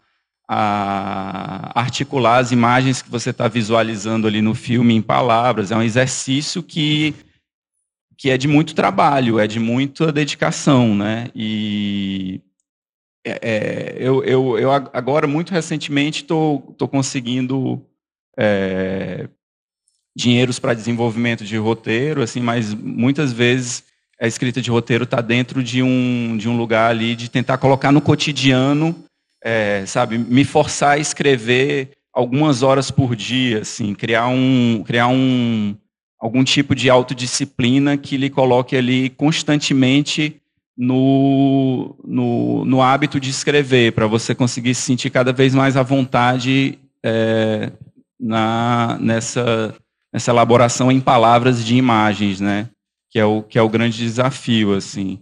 a articular as imagens que você está visualizando ali no filme em palavras. É um exercício que, que é de muito trabalho, é de muita dedicação, né? E é, é, eu, eu, eu agora, muito recentemente, estou tô, tô conseguindo é, dinheiros para desenvolvimento de roteiro, assim, mas muitas vezes a escrita de roteiro está dentro de um, de um lugar ali de tentar colocar no cotidiano, é, sabe, me forçar a escrever algumas horas por dia, assim, criar um, criar um, algum tipo de autodisciplina que lhe coloque ali constantemente no, no, no hábito de escrever, para você conseguir se sentir cada vez mais à vontade é, na, nessa, nessa elaboração em palavras de imagens, né? Que é o, que é o grande desafio, assim.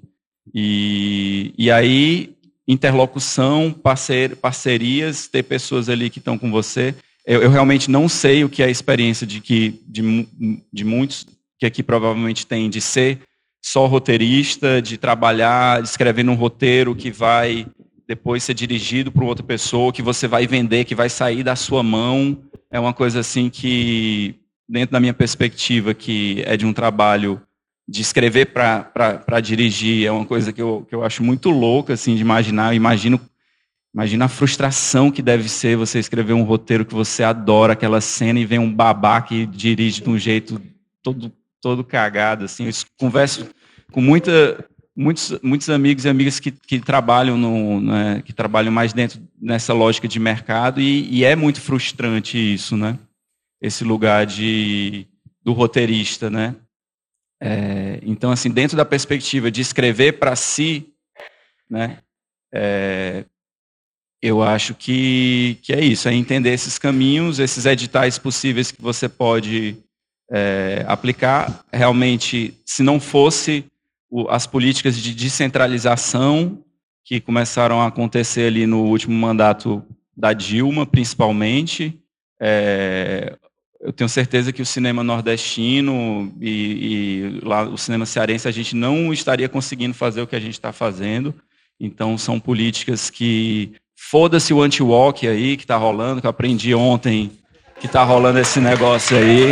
E, e aí, interlocução, parceir, parcerias, ter pessoas ali que estão com você. Eu, eu realmente não sei o que é a experiência de, que, de, de muitos que aqui provavelmente tem, de ser só roteirista, de trabalhar, de escrever um roteiro que vai depois ser dirigido para outra pessoa, que você vai vender, que vai sair da sua mão. É uma coisa assim que, dentro da minha perspectiva, que é de um trabalho de escrever para dirigir, é uma coisa que eu, que eu acho muito louca, assim, de imaginar. Eu imagino, imagino a frustração que deve ser você escrever um roteiro que você adora, aquela cena, e vem um babá que dirige de um jeito todo, todo cagado, assim. Eu converso com muita, muitos, muitos amigos e amigas que, que trabalham no, né, que trabalham mais dentro nessa lógica de mercado, e, e é muito frustrante isso, né? Esse lugar de, do roteirista, né? É, então, assim, dentro da perspectiva de escrever para si, né, é, eu acho que, que é isso, é entender esses caminhos, esses editais possíveis que você pode é, aplicar. Realmente, se não fosse o, as políticas de descentralização que começaram a acontecer ali no último mandato da Dilma, principalmente, é, eu tenho certeza que o cinema nordestino e, e lá o cinema cearense, a gente não estaria conseguindo fazer o que a gente está fazendo. Então, são políticas que... Foda-se o anti-walk aí, que está rolando, que eu aprendi ontem, que está rolando esse negócio aí.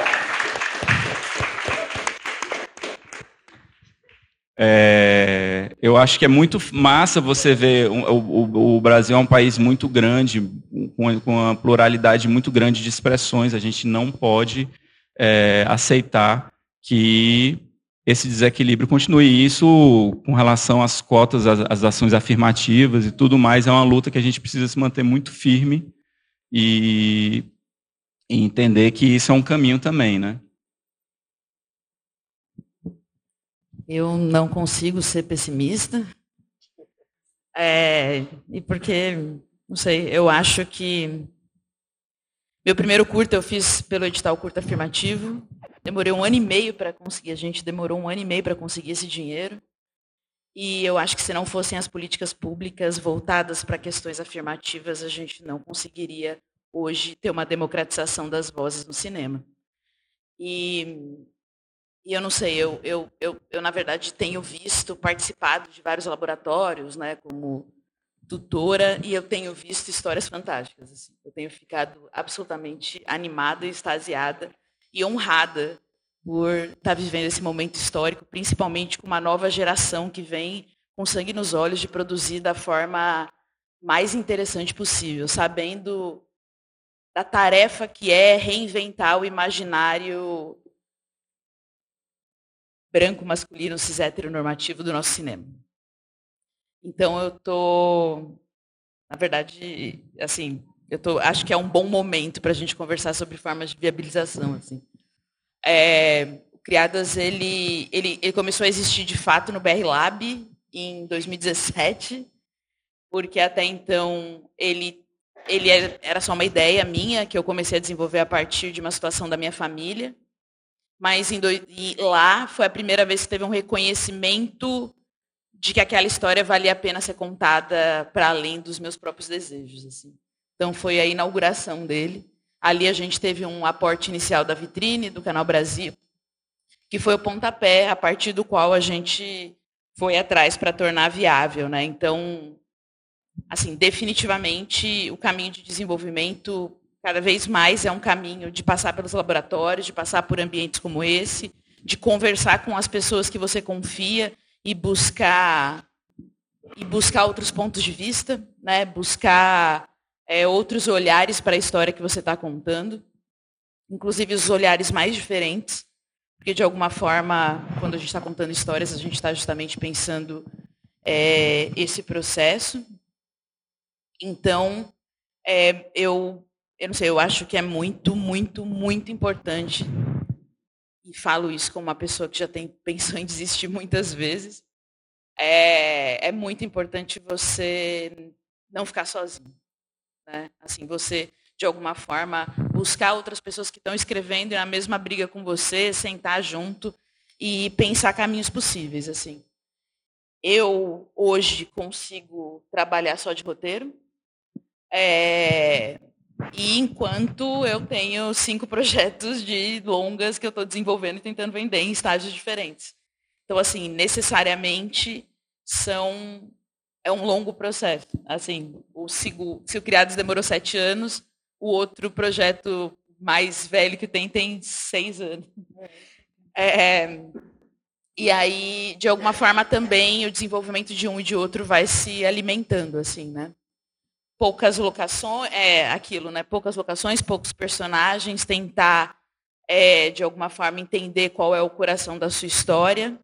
É, eu acho que é muito massa você ver, o, o, o Brasil é um país muito grande, com, com uma pluralidade muito grande de expressões. A gente não pode é, aceitar que esse desequilíbrio continue. E isso, com relação às cotas, às, às ações afirmativas e tudo mais, é uma luta que a gente precisa se manter muito firme e, e entender que isso é um caminho também, né? Eu não consigo ser pessimista, é, e porque, não sei, eu acho que meu primeiro curta eu fiz pelo edital curta afirmativo, demorei um ano e meio para conseguir, a gente demorou um ano e meio para conseguir esse dinheiro, e eu acho que se não fossem as políticas públicas voltadas para questões afirmativas, a gente não conseguiria hoje ter uma democratização das vozes no cinema. E... E eu não sei, eu, eu, eu, eu, na verdade, tenho visto, participado de vários laboratórios, né, como tutora, e eu tenho visto histórias fantásticas. Assim. Eu tenho ficado absolutamente animada, extasiada e honrada por estar vivendo esse momento histórico, principalmente com uma nova geração que vem com sangue nos olhos de produzir da forma mais interessante possível, sabendo da tarefa que é reinventar o imaginário branco, masculino, cis heteronormativo do nosso cinema. Então eu tô, na verdade, assim, eu tô, acho que é um bom momento para a gente conversar sobre formas de viabilização, assim. É, o Criadas, ele, ele, ele começou a existir de fato no B R Lab em dois mil e dezessete, porque até então ele, ele era só uma ideia minha que eu comecei a desenvolver a partir de uma situação da minha família. Mas em do... e lá foi a primeira vez que teve um reconhecimento de que aquela história valia a pena ser contada para além dos meus próprios desejos. Assim. Então foi a inauguração dele. Ali a gente teve um aporte inicial da Vitrine, do Canal Brasil, que foi o pontapé a partir do qual a gente foi atrás para tornar viável. Né? Então, assim, definitivamente o caminho de desenvolvimento cada vez mais é um caminho de passar pelos laboratórios, de passar por ambientes como esse, de conversar com as pessoas que você confia e buscar, e buscar outros pontos de vista, né? Buscar é, outros olhares para a história que você está contando. inclusive os olhares mais diferentes, porque de alguma forma, quando a gente está contando histórias, a gente está justamente pensando é, esse processo. Então, é, eu, eu não sei, eu acho que é muito, muito, muito importante, e falo isso como uma pessoa que já tem pensou em desistir muitas vezes, é, é muito importante você não ficar sozinho, né? Assim, você, de alguma forma, buscar outras pessoas que estão escrevendo na mesma briga com você, sentar junto e pensar caminhos possíveis, assim. Eu, hoje, consigo trabalhar só de roteiro, é, e enquanto eu tenho cinco projetos de longas que eu estou desenvolvendo e tentando vender em estágios diferentes. Então, assim, necessariamente são é um longo processo. Assim, o Sigo, se o Criados demorou sete anos, o outro projeto mais velho que tem tem seis anos. É, e aí, de alguma forma, também o desenvolvimento de um e de outro vai se alimentando, assim, né? Poucas locações, é aquilo, né? Poucas locações, poucos personagens, tentar, é, de alguma forma, entender qual é o coração da sua história,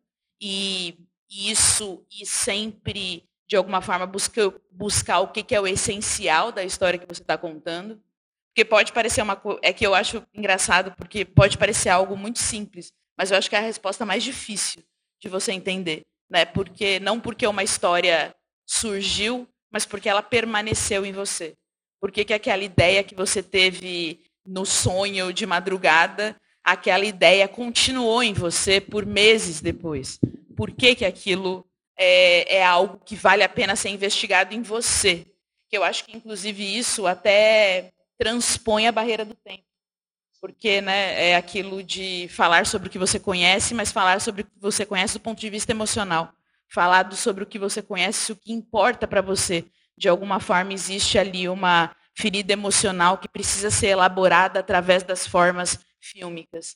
e isso, e sempre, de alguma forma, buscar, buscar o que é o essencial da história que você está contando. Porque pode parecer uma coisa, é que eu acho engraçado, porque pode parecer algo muito simples, mas eu acho que é a resposta mais difícil de você entender, né? Porque, não porque uma história surgiu, mas porque ela permaneceu em você. Por que que aquela ideia que você teve no sonho de madrugada, aquela ideia continuou em você por meses depois? Por que que aquilo é, é algo que vale a pena ser investigado em você? Que eu acho que, inclusive, isso até transpõe a barreira do tempo. Porque, né, é aquilo de falar sobre o que você conhece, mas falar sobre o que você conhece do ponto de vista emocional. Falar sobre o que você conhece, o que importa para você. De alguma forma, existe ali uma ferida emocional que precisa ser elaborada através das formas fílmicas.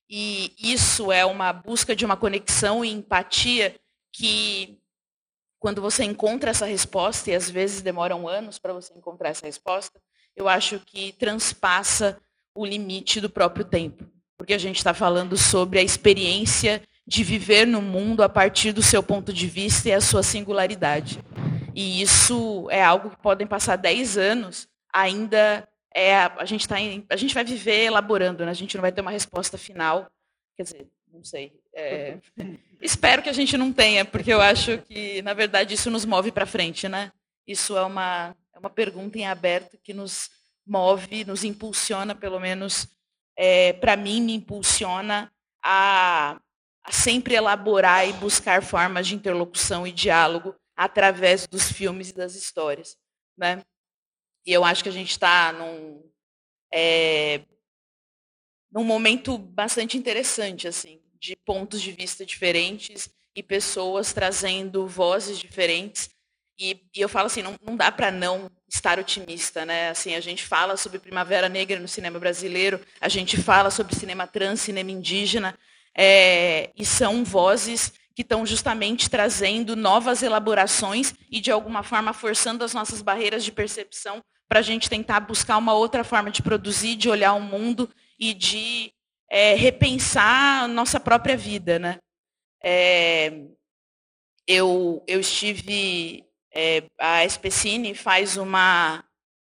E isso é uma busca de uma conexão e empatia que, quando você encontra essa resposta, e às vezes demoram anos para você encontrar essa resposta, eu acho que transpassa o limite do próprio tempo. Porque a gente está falando sobre a experiência de viver no mundo a partir do seu ponto de vista e a sua singularidade. E isso é algo que podem passar dez anos, ainda é, a, gente tá em, a gente vai viver elaborando, né? A gente não vai ter uma resposta final. Quer dizer, não sei. É, espero que a gente não tenha, porque eu acho que, na verdade, isso nos move para frente, né? Isso é uma, é uma pergunta em aberto que nos move, nos impulsiona, pelo menos, é, para mim, me impulsiona a a sempre elaborar e buscar formas de interlocução e diálogo através dos filmes e das histórias, né? E eu acho que a gente está num, é, num momento bastante interessante, assim, de pontos de vista diferentes e pessoas trazendo vozes diferentes. E, e eu falo assim, não, não dá para não estar otimista, né? Assim, a gente fala sobre Primavera Negra no cinema brasileiro, a gente fala sobre cinema trans, cinema indígena, É, e são vozes que estão justamente trazendo novas elaborações e, de alguma forma, forçando as nossas barreiras de percepção para a gente tentar buscar uma outra forma de produzir, de olhar o mundo e de é, repensar a nossa própria vida, né? É, eu, eu estive... É, a Especine faz uma,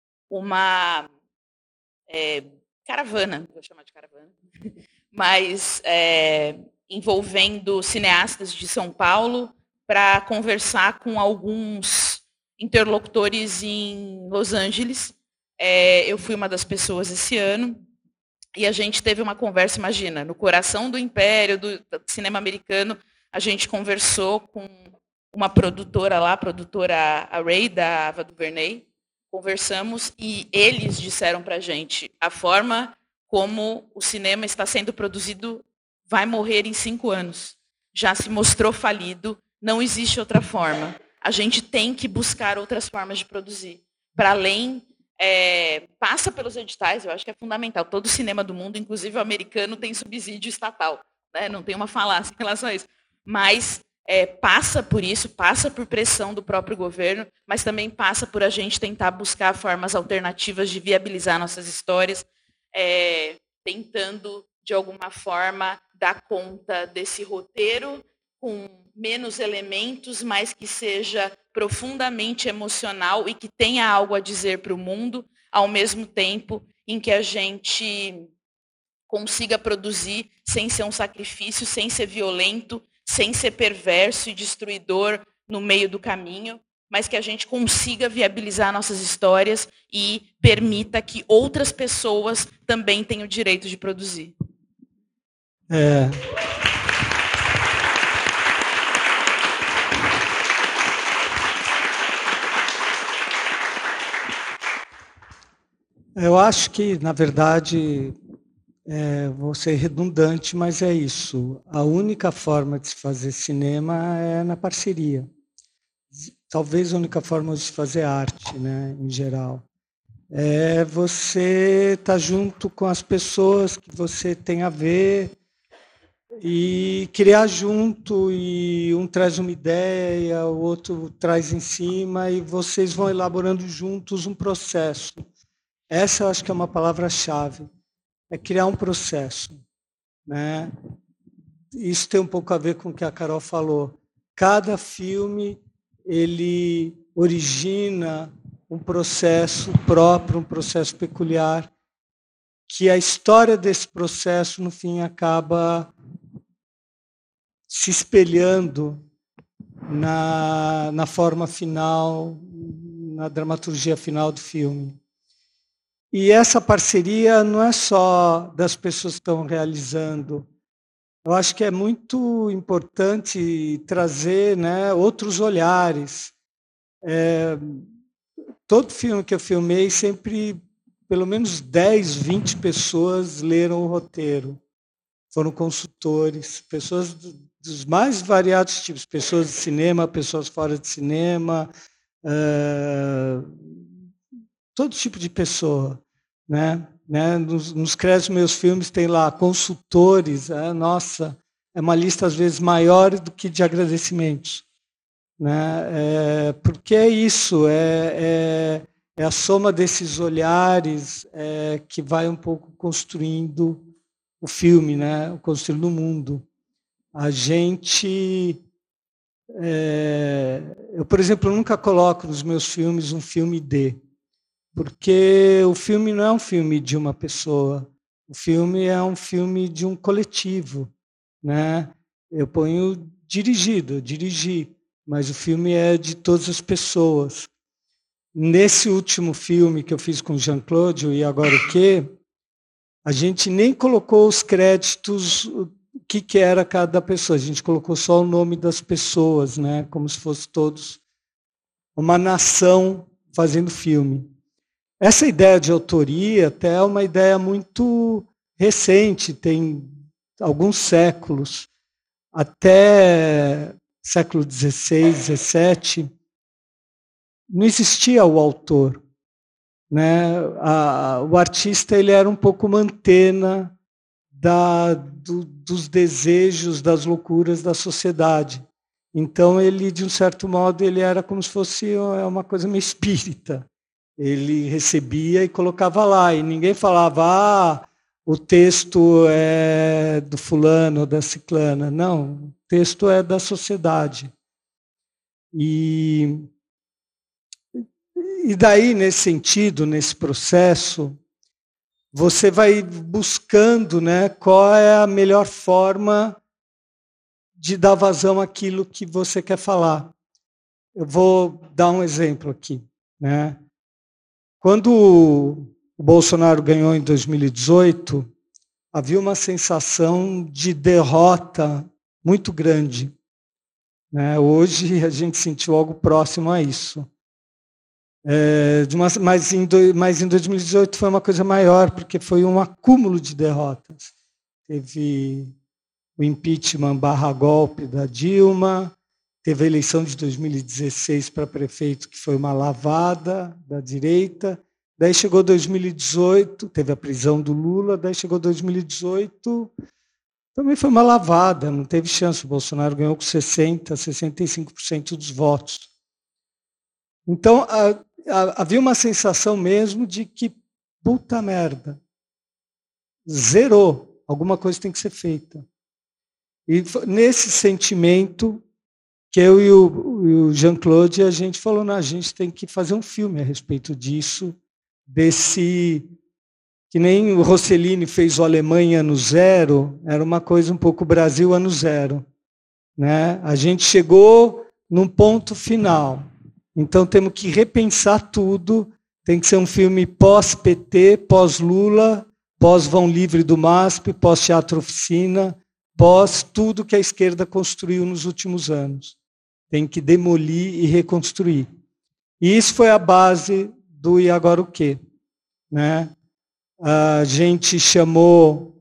uma é, caravana, vou chamar de caravana, mas é, envolvendo cineastas de São Paulo para conversar com alguns interlocutores em Los Angeles. É, eu fui uma das pessoas esse ano e a gente teve uma conversa, imagina, no coração do império do, do cinema americano, a gente conversou com uma produtora lá, a produtora Ray, da Ava DuVernay, conversamos e eles disseram para a gente a forma como o cinema está sendo produzido vai morrer em cinco anos. Já se mostrou falido, não existe outra forma. A gente tem que buscar outras formas de produzir. Para além, é, passa pelos editais, eu acho que é fundamental. Todo cinema do mundo, inclusive o americano, tem subsídio estatal, né? Não tem uma falácia em relação a isso. Mas é, passa por isso, passa por pressão do próprio governo, mas também passa por a gente tentar buscar formas alternativas de viabilizar nossas histórias. É, tentando, de alguma forma, dar conta desse roteiro com menos elementos, mas que seja profundamente emocional e que tenha algo a dizer para o mundo, ao mesmo tempo em que a gente consiga produzir sem ser um sacrifício, sem ser violento, sem ser perverso e destruidor no meio do caminho, mas que a gente consiga viabilizar nossas histórias e permita que outras pessoas também tenham o direito de produzir. É... Eu acho que, na verdade, é, vou ser redundante, mas é isso. A única forma de se fazer cinema é na parceria. Talvez a única forma de se fazer arte, né, em geral. É você estar junto com as pessoas que você tem a ver e criar junto, e um traz uma ideia, o outro traz em cima, e vocês vão elaborando juntos um processo. Essa eu acho que é uma palavra-chave, é criar um processo, né? Isso tem um pouco a ver com o que a Carol falou. Cada filme, ele origina um processo próprio, um processo peculiar, que a história desse processo, no fim, acaba se espelhando na, na forma final, na dramaturgia final do filme. E essa parceria não é só das pessoas que estão realizando. Eu acho que é muito importante trazer, né, outros olhares. É, todo filme que eu filmei, sempre pelo menos dez, vinte pessoas leram o roteiro. Foram consultores, pessoas dos mais variados tipos, pessoas de cinema, pessoas fora de cinema, é, todo tipo de pessoa, né? né? Nos, nos créditos dos meus filmes tem lá consultores, é, nossa, é uma lista às vezes maior do que de agradecimentos, né? É, porque é isso, é, é, é a soma desses olhares é, que vai um pouco construindo o filme, né? Construindo o mundo. A gente, é, eu por exemplo nunca coloco nos meus filmes um filme de porque o filme não é um filme de uma pessoa, o filme é um filme de um coletivo, né? Eu ponho dirigido, eu dirigi, mas o filme é de todas as pessoas. Nesse último filme que eu fiz com Jean-Claude, E Agora o Quê?, a gente nem colocou os créditos, o que, que era cada pessoa, a gente colocou só o nome das pessoas, né? Como se fosse todos uma nação fazendo filme. Essa ideia de autoria até é uma ideia muito recente, tem alguns séculos. Até século dezesseis, dezessete, não existia o autor, né? A, o artista ele era um pouco uma antena da, do, dos desejos, das loucuras da sociedade. Então, ele, de um certo modo, ele era como se fosse uma coisa meio espírita. Ele recebia e colocava lá, e ninguém falava, ah, o texto é do fulano ou da ciclana. Não, o texto é da sociedade. E, e daí, nesse sentido, nesse processo, você vai buscando, né, qual é a melhor forma de dar vazão àquilo que você quer falar. Eu vou dar um exemplo aqui, né? Quando o Bolsonaro ganhou em dois mil e dezoito, havia uma sensação de derrota muito grande, né? Hoje a gente sentiu algo próximo a isso. É, de uma, mas, em do, mas em dois mil e dezoito foi uma coisa maior, porque foi um acúmulo de derrotas. Teve o impeachment barra golpe da Dilma, teve a eleição de dois mil e dezesseis para prefeito, que foi uma lavada da direita. Daí chegou dois mil e dezoito, teve a prisão do Lula. Daí chegou dois mil e dezoito, também foi uma lavada, não teve chance. O Bolsonaro ganhou com sessenta, sessenta e cinco por cento dos votos. Então, a, a, havia uma sensação mesmo de que, puta merda, zerou. Alguma coisa tem que ser feita. E nesse sentimento que eu e o Jean-Claude, a gente falou, não, a gente tem que fazer um filme a respeito disso, desse... Que nem o Rossellini fez o Alemanha ano zero, era uma coisa um pouco Brasil ano zero. Né? A gente chegou num ponto final. Então temos que repensar tudo. Tem que ser um filme pós-P T, pós-Lula, pós-Vão Livre do M A S P, pós-Teatro Oficina, pós tudo que a esquerda construiu nos últimos anos. Tem que demolir e reconstruir. E isso foi a base do E Agora o Quê? Né? A gente chamou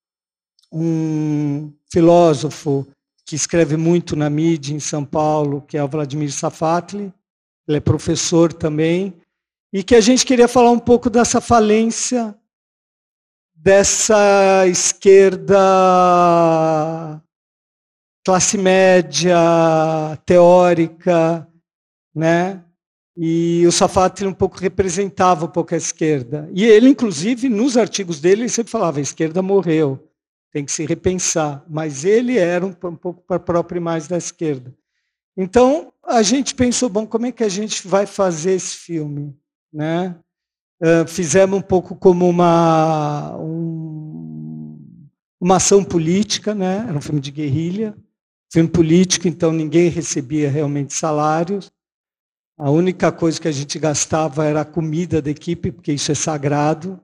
um filósofo que escreve muito na mídia em São Paulo, que é o Vladimir Safatli, ele é professor também, e que a gente queria falar um pouco dessa falência dessa esquerda classe média, teórica, né? E o Safatli um pouco representava um pouco a esquerda. E ele, inclusive, nos artigos dele, ele sempre falava, a esquerda morreu, tem que se repensar. Mas ele era um, um pouco para a própria imagem da esquerda. Então, a gente pensou, bom, como é que a gente vai fazer esse filme? Né? Uh, fizemos um pouco como uma, um, uma ação política, né? Era um filme de guerrilha, filme político, então ninguém recebia realmente salários. A única coisa que a gente gastava era a comida da equipe, porque isso é sagrado.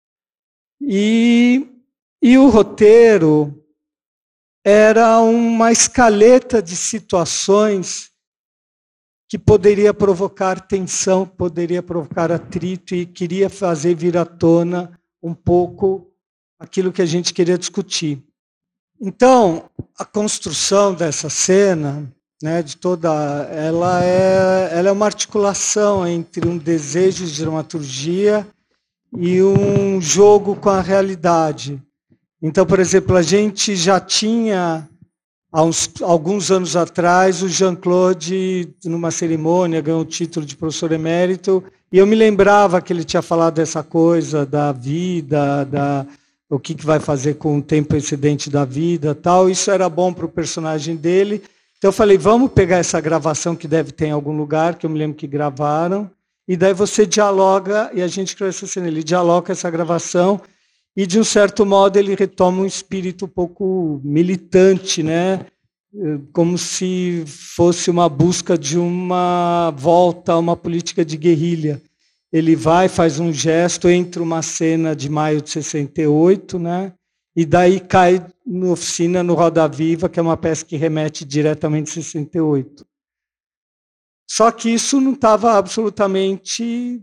E, e o roteiro era uma escaleta de situações que poderia provocar tensão, poderia provocar atrito e queria fazer vir à tona um pouco aquilo que a gente queria discutir. Então, a construção dessa cena... Né, de toda, ela é, ela é uma articulação entre um desejo de dramaturgia e um jogo com a realidade. Então, por exemplo, a gente já tinha, há uns, alguns anos atrás, o Jean-Claude, numa cerimônia, ganhou o título de professor emérito, e eu me lembrava que ele tinha falado dessa coisa da vida, da, o que, que vai fazer com o tempo excedente da vida, tal. Isso era bom para o personagem dele. Então eu falei, vamos pegar essa gravação que deve ter em algum lugar, que eu me lembro que gravaram, e daí você dialoga, e a gente criou essa cena, ele dialoga essa gravação, e de um certo modo ele retoma um espírito um pouco militante, né? Como se fosse uma busca de uma volta a uma política de guerrilha. Ele vai, faz um gesto, entra uma cena de maio de sessenta e oito, né? E daí cai na Oficina, no Roda Viva, que é uma peça que remete diretamente a sessenta e oito. Só que isso não estava absolutamente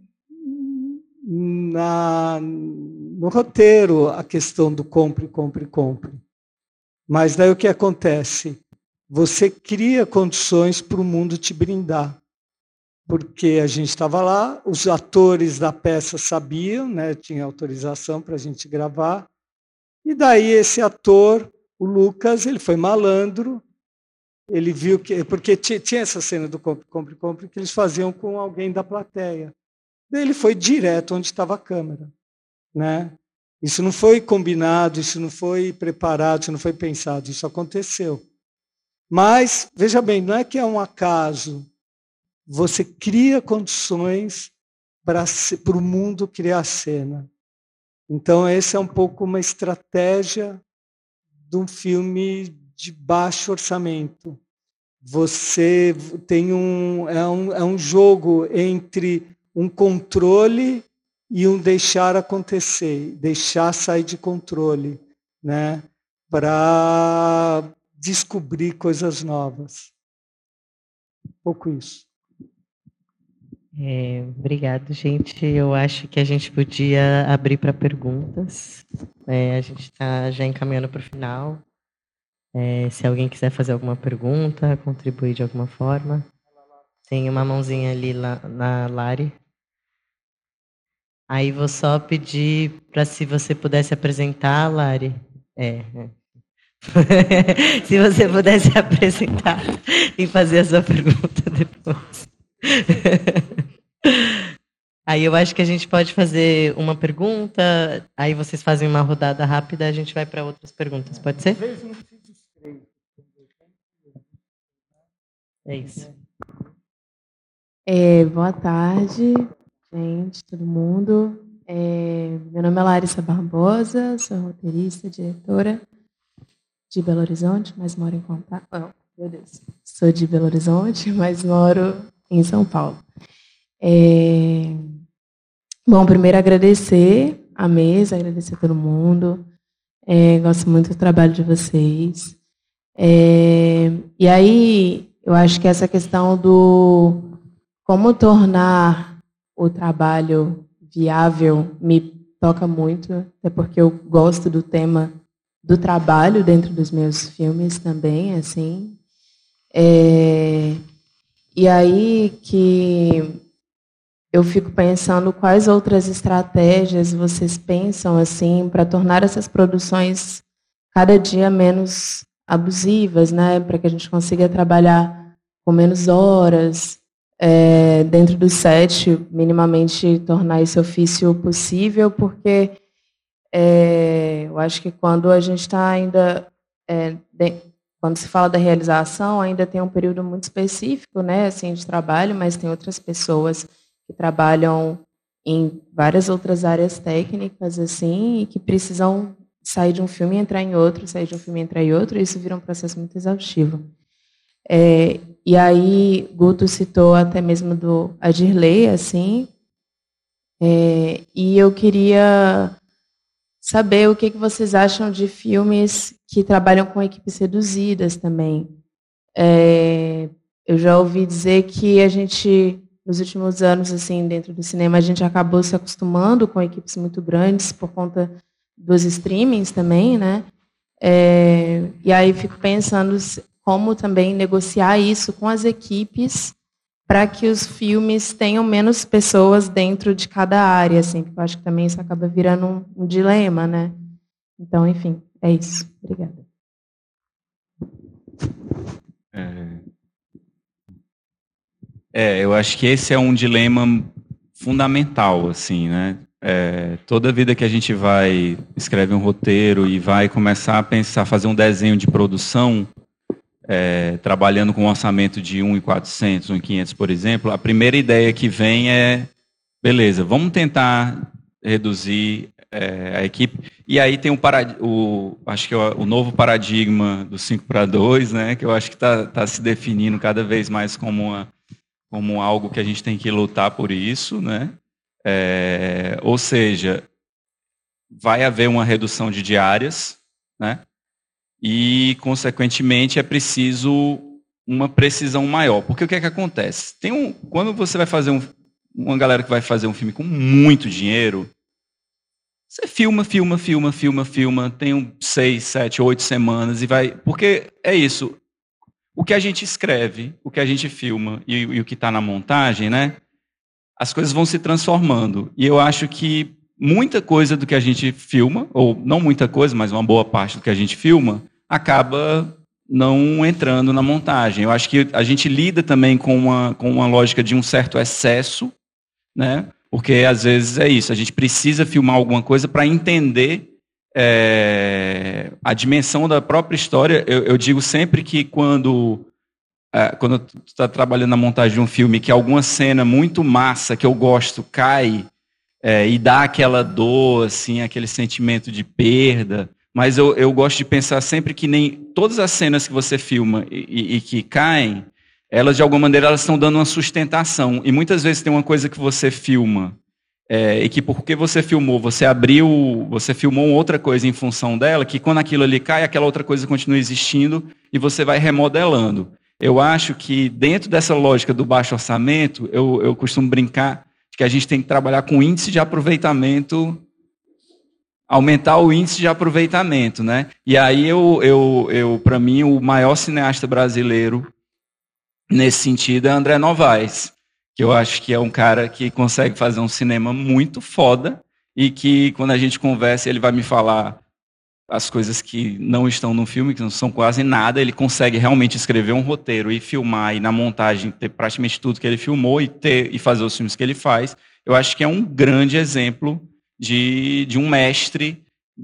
na, no roteiro, a questão do compre, compre, compre. Mas daí o que acontece? Você cria condições para o mundo te brindar. Porque a gente estava lá, os atores da peça sabiam, né, tinha autorização para a gente gravar, e daí esse ator, o Lucas, ele foi malandro, ele viu que... Porque tinha essa cena do compre, compre, compre, que eles faziam com alguém da plateia. Daí ele foi direto onde estava a câmera. Né? Isso não foi combinado, isso não foi preparado, isso não foi pensado, isso aconteceu. Mas, veja bem, não é que é um acaso. Você cria condições para o mundo criar a cena. Então, essa é um pouco uma estratégia de um filme de baixo orçamento. Você tem um é, um... é um jogo entre um controle e um deixar acontecer, deixar sair de controle, né? Para descobrir coisas novas. Um pouco isso. É, obrigado, gente. Eu acho que a gente podia abrir para perguntas. É, a gente está já encaminhando para o final. É, se alguém quiser fazer alguma pergunta, contribuir de alguma forma. Tem uma mãozinha ali lá, na Lari. Aí vou só pedir para se você pudesse apresentar, Lari. É, é. Se você pudesse apresentar e fazer a sua pergunta depois. Aí Aí eu acho que a gente pode fazer uma pergunta, aí vocês fazem uma rodada rápida, a gente vai para outras perguntas, pode ser? É isso. É, boa tarde, gente, todo mundo. É, meu nome é Larissa Barbosa, sou roteirista, diretora de Belo Horizonte, mas moro em Contato. Oh, meu Deus. Sou de Belo Horizonte, mas moro em São Paulo. É, bom, primeiro agradecer a mesa, agradecer a todo mundo. É, gosto muito do trabalho de vocês. É, e aí, eu acho que essa questão do como tornar o trabalho viável me toca muito, até porque eu gosto do tema do trabalho dentro dos meus filmes também, assim. É, e aí que eu fico pensando quais outras estratégias vocês pensam assim para tornar essas produções cada dia menos abusivas, né, para que a gente consiga trabalhar com menos horas, É, dentro do set, minimamente tornar esse ofício possível, porque é, eu acho que quando a gente está ainda, é, de, quando se fala da realização, ainda tem um período muito específico, né, assim, de trabalho, mas tem outras pessoas que trabalham em várias outras áreas técnicas, assim, e que precisam sair de um filme e entrar em outro, sair de um filme e entrar em outro, e isso vira um processo muito exaustivo. É, e aí, Guto citou até mesmo do Adirley, assim, é, e eu queria saber o que, que vocês acham de filmes que trabalham com equipes reduzidas também. É, eu já ouvi dizer que a gente, nos últimos anos, assim, dentro do cinema, a gente acabou se acostumando com equipes muito grandes por conta dos streamings também, né? É, e aí fico pensando como também negociar isso com as equipes para que os filmes tenham menos pessoas dentro de cada área, assim, porque eu acho que também isso acaba virando um, um dilema, né? Então, enfim, é isso. Obrigada. É, é, eu acho que esse é um dilema fundamental, assim, né? É, toda vida que a gente vai, escreve um roteiro e vai começar a pensar, fazer um desenho de produção, É, trabalhando com um orçamento de um milhão e quatrocentos, um milhão e quinhentos, por exemplo, a primeira ideia que vem é, beleza, vamos tentar reduzir é, a equipe. E aí tem o, parad... o acho que é o, o novo paradigma do cinco para dois, né, que eu acho que está tá se definindo cada vez mais como, uma, como algo que a gente tem que lutar por isso, né? É, ou seja, vai haver uma redução de diárias, né? E, consequentemente, é preciso uma precisão maior. Porque o que é que acontece? Tem um, quando você vai fazer um, uma galera que vai fazer um filme com muito dinheiro, você filma, filma, filma, filma, filma, tem um seis, sete, oito semanas e vai... Porque é isso, o que a gente escreve, o que a gente filma e, e o que está na montagem, né? As coisas vão se transformando. E eu acho que muita coisa do que a gente filma, ou não muita coisa, mas uma boa parte do que a gente filma, acaba não entrando na montagem. Eu acho que a gente lida também com uma, com uma lógica de um certo excesso, né? Porque às vezes é isso, a gente precisa filmar alguma coisa para entender é, a dimensão da própria história. Eu, eu digo sempre que quando... quando tu está trabalhando na montagem de um filme, que alguma cena muito massa, que eu gosto, cai é, e dá aquela dor, assim, aquele sentimento de perda, mas eu, eu gosto de pensar sempre que nem todas as cenas que você filma e, e, e que caem, elas de alguma maneira elas estão dando uma sustentação, e muitas vezes tem uma coisa que você filma, é, e que porque você filmou, você abriu, você filmou outra coisa em função dela, que quando aquilo ali cai, aquela outra coisa continua existindo, e você vai remodelando. Eu acho que dentro dessa lógica do baixo orçamento, eu, eu costumo brincar que a gente tem que trabalhar com índice de aproveitamento, aumentar o índice de aproveitamento, né? E aí, eu, eu, eu, para mim, o maior cineasta brasileiro nesse sentido é André Novaes, que eu acho que é um cara que consegue fazer um cinema muito foda e que, quando a gente conversa, ele vai me falar as coisas que não estão no filme, que não são quase nada, ele consegue realmente escrever um roteiro e filmar, e na montagem ter praticamente tudo que ele filmou e, ter, e fazer os filmes que ele faz. eu acho que é um grande exemplo de, de um mestre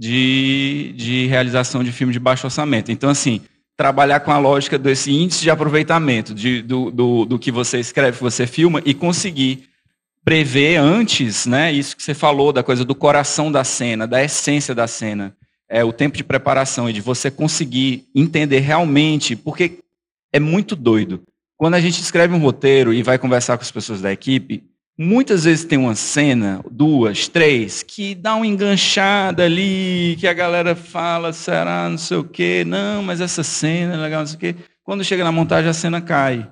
de, de realização de filme de baixo orçamento. Então, assim, trabalhar com a lógica desse índice de aproveitamento de, do, do, do que você escreve, que você filma, e conseguir prever antes, né, isso que você falou, da coisa do coração da cena, da essência da cena, é, o tempo de preparação e de você conseguir entender realmente, porque é muito doido. Quando a gente escreve um roteiro e vai conversar com as pessoas da equipe, muitas vezes tem uma cena, duas, três, que dá uma enganchada ali, que a galera fala, será, não sei o quê, não, mas essa cena é legal, não sei o quê. Quando chega na montagem, a cena cai.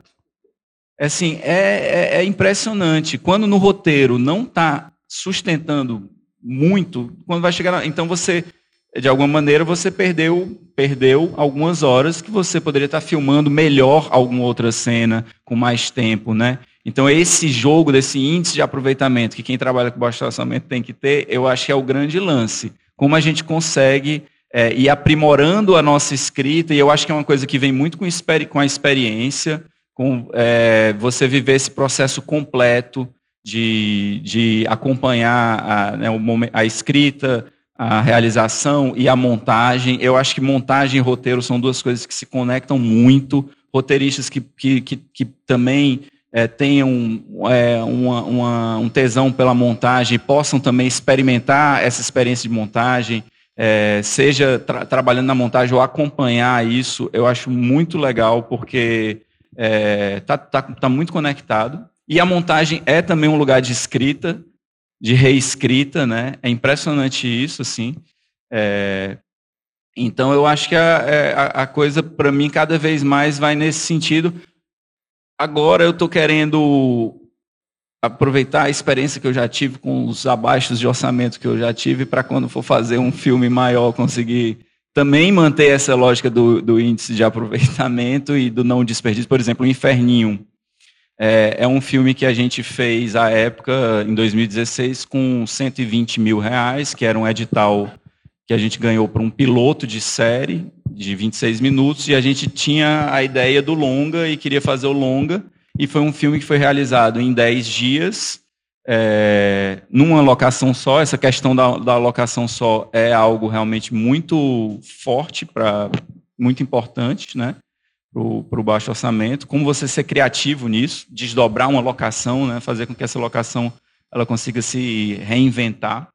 É assim, é, é, é impressionante. Quando no roteiro não está sustentando muito, quando vai chegar... Na, então você, de alguma maneira, você perdeu, perdeu algumas horas que você poderia estar filmando melhor alguma outra cena, com mais tempo, né? Então, esse jogo, desse índice de aproveitamento que quem trabalha com baixo orçamento tem que ter, eu acho que é o grande lance. Como a gente consegue é, ir aprimorando a nossa escrita, e eu acho que é uma coisa que vem muito com, experi- com a experiência, com é, você viver esse processo completo de, de acompanhar a, né, o momento, a escrita, a realização e a montagem. Eu acho que montagem e roteiro são duas coisas que se conectam muito. Roteiristas que, que, que, que também é, tenham é, uma, uma, um tesão pela montagem, possam também experimentar essa experiência de montagem, é, seja tra- trabalhando na montagem ou acompanhar isso, eu acho muito legal, porque está é, tá, tá muito conectado. E a montagem é também um lugar de escrita, de reescrita, né? É impressionante isso, assim. É, então, eu acho que a, a, a coisa, para mim, cada vez mais vai nesse sentido. Agora eu estou querendo aproveitar a experiência que eu já tive com os abaixos de orçamento que eu já tive, para quando for fazer um filme maior, conseguir também manter essa lógica do, do índice de aproveitamento e do não desperdício. Por exemplo, o Inferninho. É, é um filme que a gente fez à época, em dois mil e dezesseis, com cento e vinte mil reais, que era um edital que a gente ganhou para um piloto de série de vinte e seis minutos, e a gente tinha a ideia do longa e queria fazer o longa, e foi um filme que foi realizado em dez dias, é, numa locação só. Essa questão da, da locação só é algo realmente muito forte, pra, muito importante, né? Para o baixo orçamento, como você ser criativo nisso, desdobrar uma locação, né, fazer com que essa locação ela consiga se reinventar.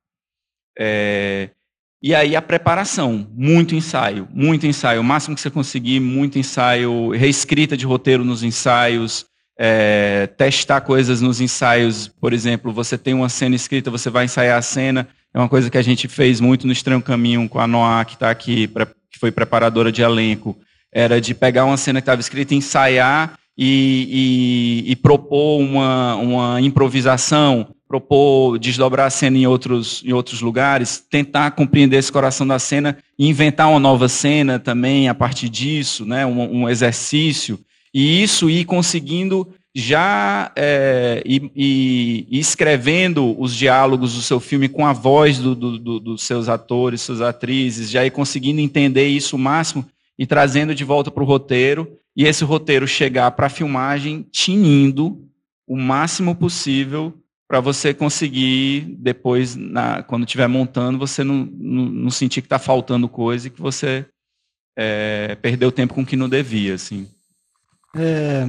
É, e aí a preparação, muito ensaio, muito ensaio, o máximo que você conseguir, muito ensaio, reescrita de roteiro nos ensaios, é, testar coisas nos ensaios. Por exemplo, você tem uma cena escrita, você vai ensaiar a cena, é uma coisa que a gente fez muito no Estranho Caminho com a Noah, que está aqui, que foi preparadora de elenco. Era de pegar uma cena que estava escrita, ensaiar e, e, e propor uma, uma improvisação, propor desdobrar a cena em outros, em outros lugares, tentar compreender esse coração da cena e inventar uma nova cena também a partir disso, né, um, um exercício. E isso ir conseguindo já é, e, e, e escrevendo os diálogos do seu filme com a voz do, do, do, dos seus atores, suas atrizes, já ir conseguindo entender isso o máximo, e trazendo de volta para o roteiro, e esse roteiro chegar para a filmagem tinindo o máximo possível para você conseguir, depois, na, quando estiver montando, você não, não, não sentir que está faltando coisa e que você é, perdeu tempo com o que não devia. Assim. É,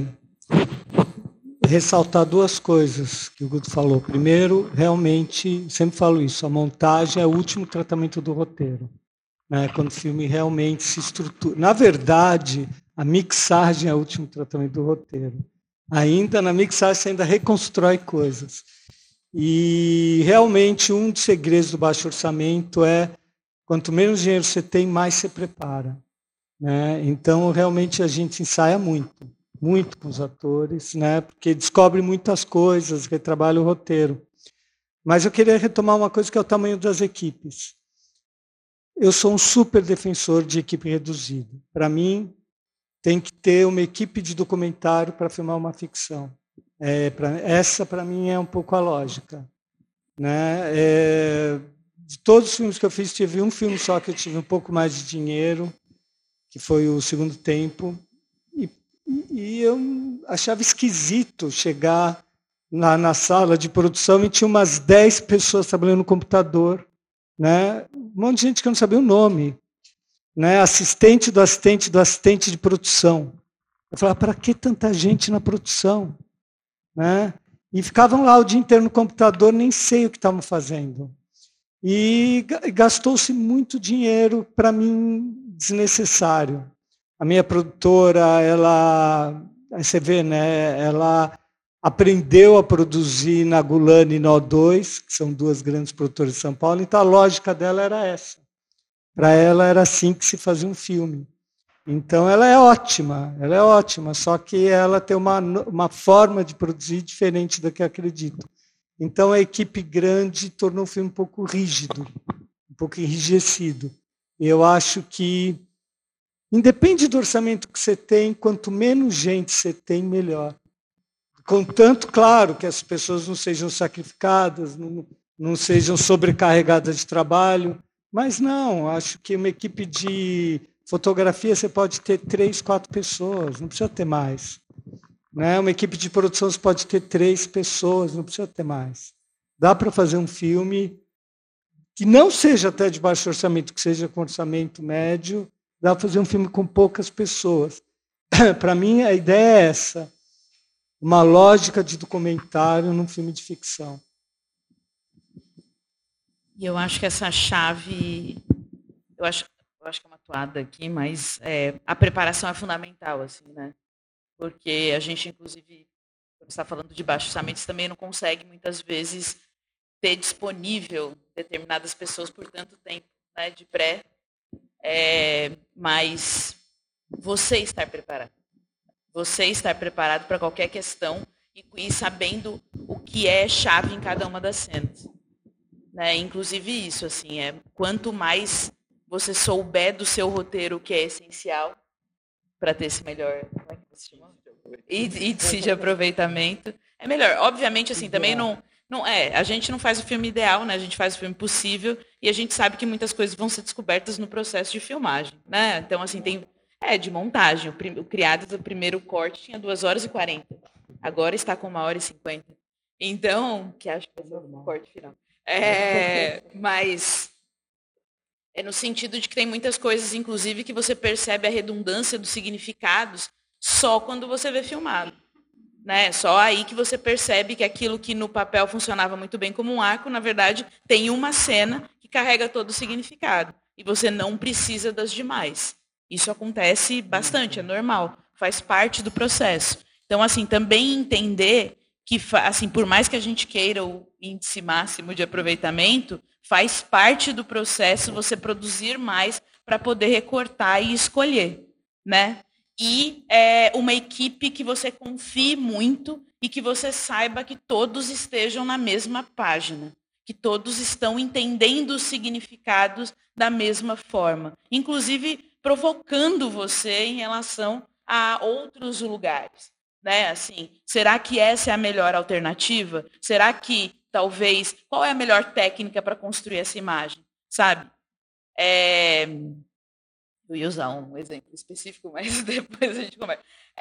ressaltar duas coisas que o Guto falou. Primeiro, realmente, sempre falo isso, a montagem é o último tratamento do roteiro. Né, quando o filme realmente se estrutura. Na verdade, a mixagem é o último tratamento do roteiro. Ainda na mixagem você ainda reconstrói coisas. E realmente um dos segredos do baixo orçamento é quanto menos dinheiro você tem, mais você prepara. Né? Então, realmente a gente ensaia muito, muito com os atores, né? Porque descobre muitas coisas, retrabalha o roteiro. Mas eu queria retomar uma coisa que é o tamanho das equipes. Eu sou um super defensor de equipe reduzida. Para mim, tem que ter uma equipe de documentário para filmar uma ficção. É, pra, essa, para mim, é um pouco a lógica. Né? É, de todos os filmes que eu fiz, tive um filme só que eu tive um pouco mais de dinheiro, que foi O Segundo Tempo. E, e eu achava esquisito chegar lá na sala de produção e tinha umas dez pessoas trabalhando no computador, né? Um monte de gente que eu não sabia o nome, né? Assistente do assistente do assistente de produção. Eu falava, para que tanta gente na produção? Né? E ficavam lá o dia inteiro no computador, nem sei o que estavam fazendo. E gastou-se muito dinheiro, para mim, desnecessário. A minha produtora, ela, aí você vê, né? Ela aprendeu a produzir na Gulani e na O dois, que são duas grandes produtoras de São Paulo, então a lógica dela era essa. Para ela era assim que se fazia um filme. Então ela é ótima, ela é ótima, só que ela tem uma, uma forma de produzir diferente da que eu acredito. Então a equipe grande tornou o filme um pouco rígido, um pouco enrijecido. E eu acho que, independe do orçamento que você tem, quanto menos gente você tem, melhor. Contanto, claro, que as pessoas não sejam sacrificadas, não, não sejam sobrecarregadas de trabalho, mas não, acho que uma equipe de fotografia você pode ter três, quatro pessoas, não precisa ter mais. Né? Uma equipe de produção você pode ter três pessoas, não precisa ter mais. Dá para fazer um filme que não seja até de baixo orçamento, que seja com orçamento médio, dá para fazer um filme com poucas pessoas. Para mim, a ideia é essa, uma lógica de documentário num filme de ficção. E eu acho que essa chave, eu acho Eu acho que é uma toada aqui, mas é, a preparação é fundamental, assim, né? Porque a gente, inclusive, quando está falando de baixos orçamentos, também não consegue, muitas vezes, ter disponível determinadas pessoas por tanto tempo, né, de pré, é, mas você estar preparado. Você estar preparado para qualquer questão e, e sabendo o que é chave em cada uma das cenas. Né? Inclusive isso, assim, é quanto mais você souber do seu roteiro, que é essencial para ter esse melhor, como é que se chama? Índice de aproveitamento, é melhor. Obviamente, assim, também não, não é, a gente não faz o filme ideal, né? A gente faz o filme possível e a gente sabe que muitas coisas vão ser descobertas no processo de filmagem, né? Então, assim, tem é de montagem. O, o criado do primeiro corte tinha duas horas e quarenta. Agora está com uma hora e cinquenta. Então, que acho que vai ser o corte final. É, mas é no sentido de que tem muitas coisas, inclusive, que você percebe a redundância dos significados só quando você vê filmado. Né? Só aí que você percebe que aquilo que no papel funcionava muito bem como um arco, na verdade, tem uma cena que carrega todo o significado. E você não precisa das demais. Isso acontece bastante, é normal, faz parte do processo. Então, assim, também entender que, assim, por mais que a gente queira o índice máximo de aproveitamento, faz parte do processo você produzir mais para poder recortar e escolher, né? E é, uma equipe que você confie muito e que você saiba que todos estejam na mesma página, que todos estão entendendo os significados da mesma forma, inclusive provocando você em relação a outros lugares. Né? Assim, será que essa é a melhor alternativa? Será que, talvez, qual é a melhor técnica para construir essa imagem? Sabe? É... Eu ia usar um exemplo específico, mas depois a gente começa.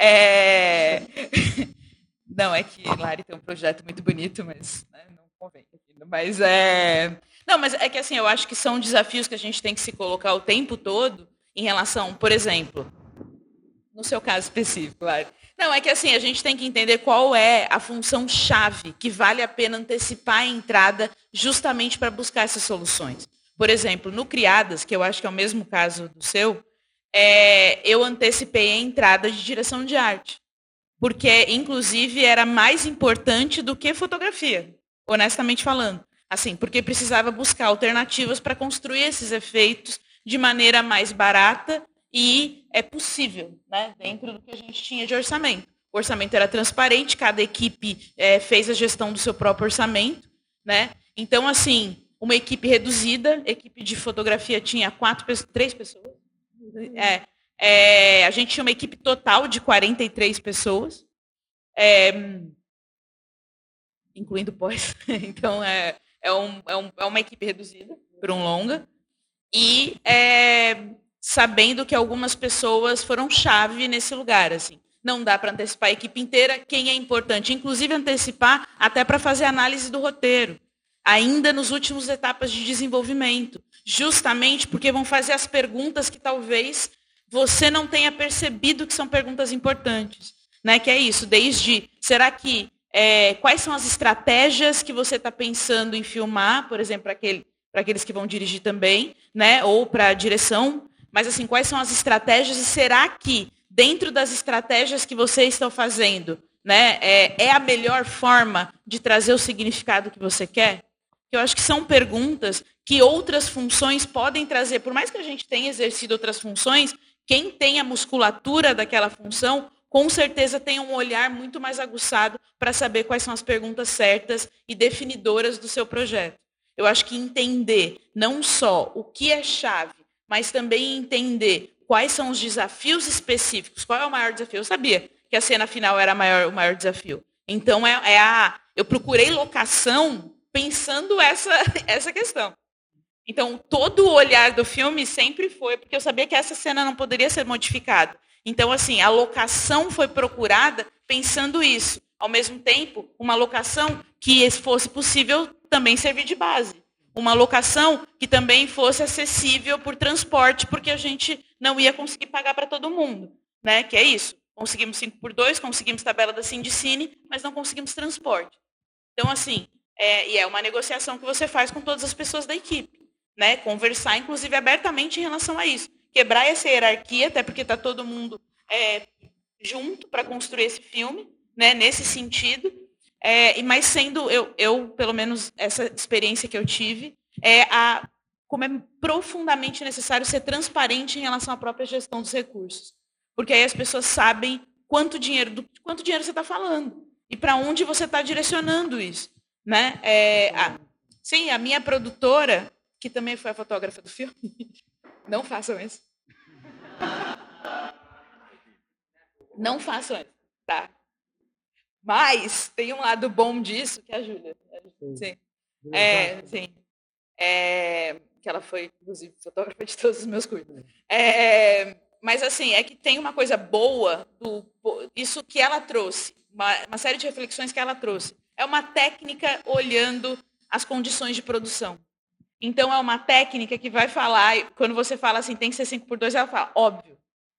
É... Não, é que Lari tem um projeto muito bonito, mas né, não convém. Mas é... Não, mas é que assim, eu acho que são desafios que a gente tem que se colocar o tempo todo em relação, por exemplo, no seu caso específico, Lari. Não, é que assim, a gente tem que entender qual é a função-chave que vale a pena antecipar a entrada justamente para buscar essas soluções. Por exemplo, no Criadas, que eu acho que é o mesmo caso do seu, é, eu antecipei a entrada de direção de arte. Porque, inclusive, era mais importante do que fotografia, honestamente falando. Assim, porque precisava buscar alternativas para construir esses efeitos de maneira mais barata e é possível, né, dentro do que a gente tinha de orçamento. O orçamento era transparente, cada equipe é, fez a gestão do seu próprio orçamento. Né? Então, assim, uma equipe reduzida, equipe de fotografia tinha quatro, três pessoas. É, é, a gente tinha uma equipe total de quarenta e três pessoas, é, incluindo pós. Então, é, é, um, é, um, é uma equipe reduzida, por um longa. E... É, sabendo que algumas pessoas foram chave nesse lugar, assim. não dá para antecipar a equipe inteira, quem é importante, inclusive antecipar até para fazer análise do roteiro, ainda nos últimos etapas de desenvolvimento, justamente porque vão fazer as perguntas que talvez você não tenha percebido que são perguntas importantes, né? Que é isso, desde, será que, é, quais são as estratégias que você está pensando em filmar, por exemplo, para aquele, para aqueles que vão dirigir também, né? Ou para a direção, mas assim, quais são as estratégias e será que, dentro das estratégias que vocês estão fazendo, né, é, é a melhor forma de trazer o significado que você quer? Eu acho que são perguntas que outras funções podem trazer. Por mais que a gente tenha exercido outras funções, quem tem a musculatura daquela função, com certeza tem um olhar muito mais aguçado para saber quais são as perguntas certas e definidoras do seu projeto. Eu acho que entender não só o que é chave, mas também entender quais são os desafios específicos. Qual é o maior desafio? Eu sabia que a cena final era a maior, o maior desafio. Então, é, é a, eu procurei locação pensando essa, essa questão. Então, todo o olhar do filme sempre foi, porque eu sabia que essa cena não poderia ser modificada. Então, assim, a locação foi procurada pensando isso. Ao mesmo tempo, uma locação que fosse possível também servir de base. Uma locação que também fosse acessível por transporte, porque a gente não ia conseguir pagar para todo mundo, né? Que é isso. Conseguimos cinco por dois, conseguimos tabela da Cindicine, mas não conseguimos transporte. Então, assim, é, e é uma negociação que você faz com todas as pessoas da equipe, né? Conversar, inclusive, abertamente em relação a isso. Quebrar essa hierarquia, até porque está todo mundo é, junto para construir esse filme, né? Nesse sentido. É, mas sendo, eu, eu, pelo menos, essa experiência que eu tive, é a, como é profundamente necessário ser transparente em relação à própria gestão dos recursos. Porque aí as pessoas sabem quanto dinheiro, do, quanto dinheiro você está falando e para onde você está direcionando isso. Né? É, a, sim, a minha produtora, que também foi a fotógrafa do filme, não façam isso. Não façam isso, tá? Mas tem um lado bom disso, que é a Júlia. Sim. É, sim. É, que ela foi, inclusive, fotógrafa de todos os meus cursos. É, mas, assim, é que tem uma coisa boa, do, isso que ela trouxe, uma, uma série de reflexões que ela trouxe. É uma técnica olhando as condições de produção. Então, é uma técnica que vai falar, quando você fala assim, tem que ser cinco por dois, ela fala, óbvio.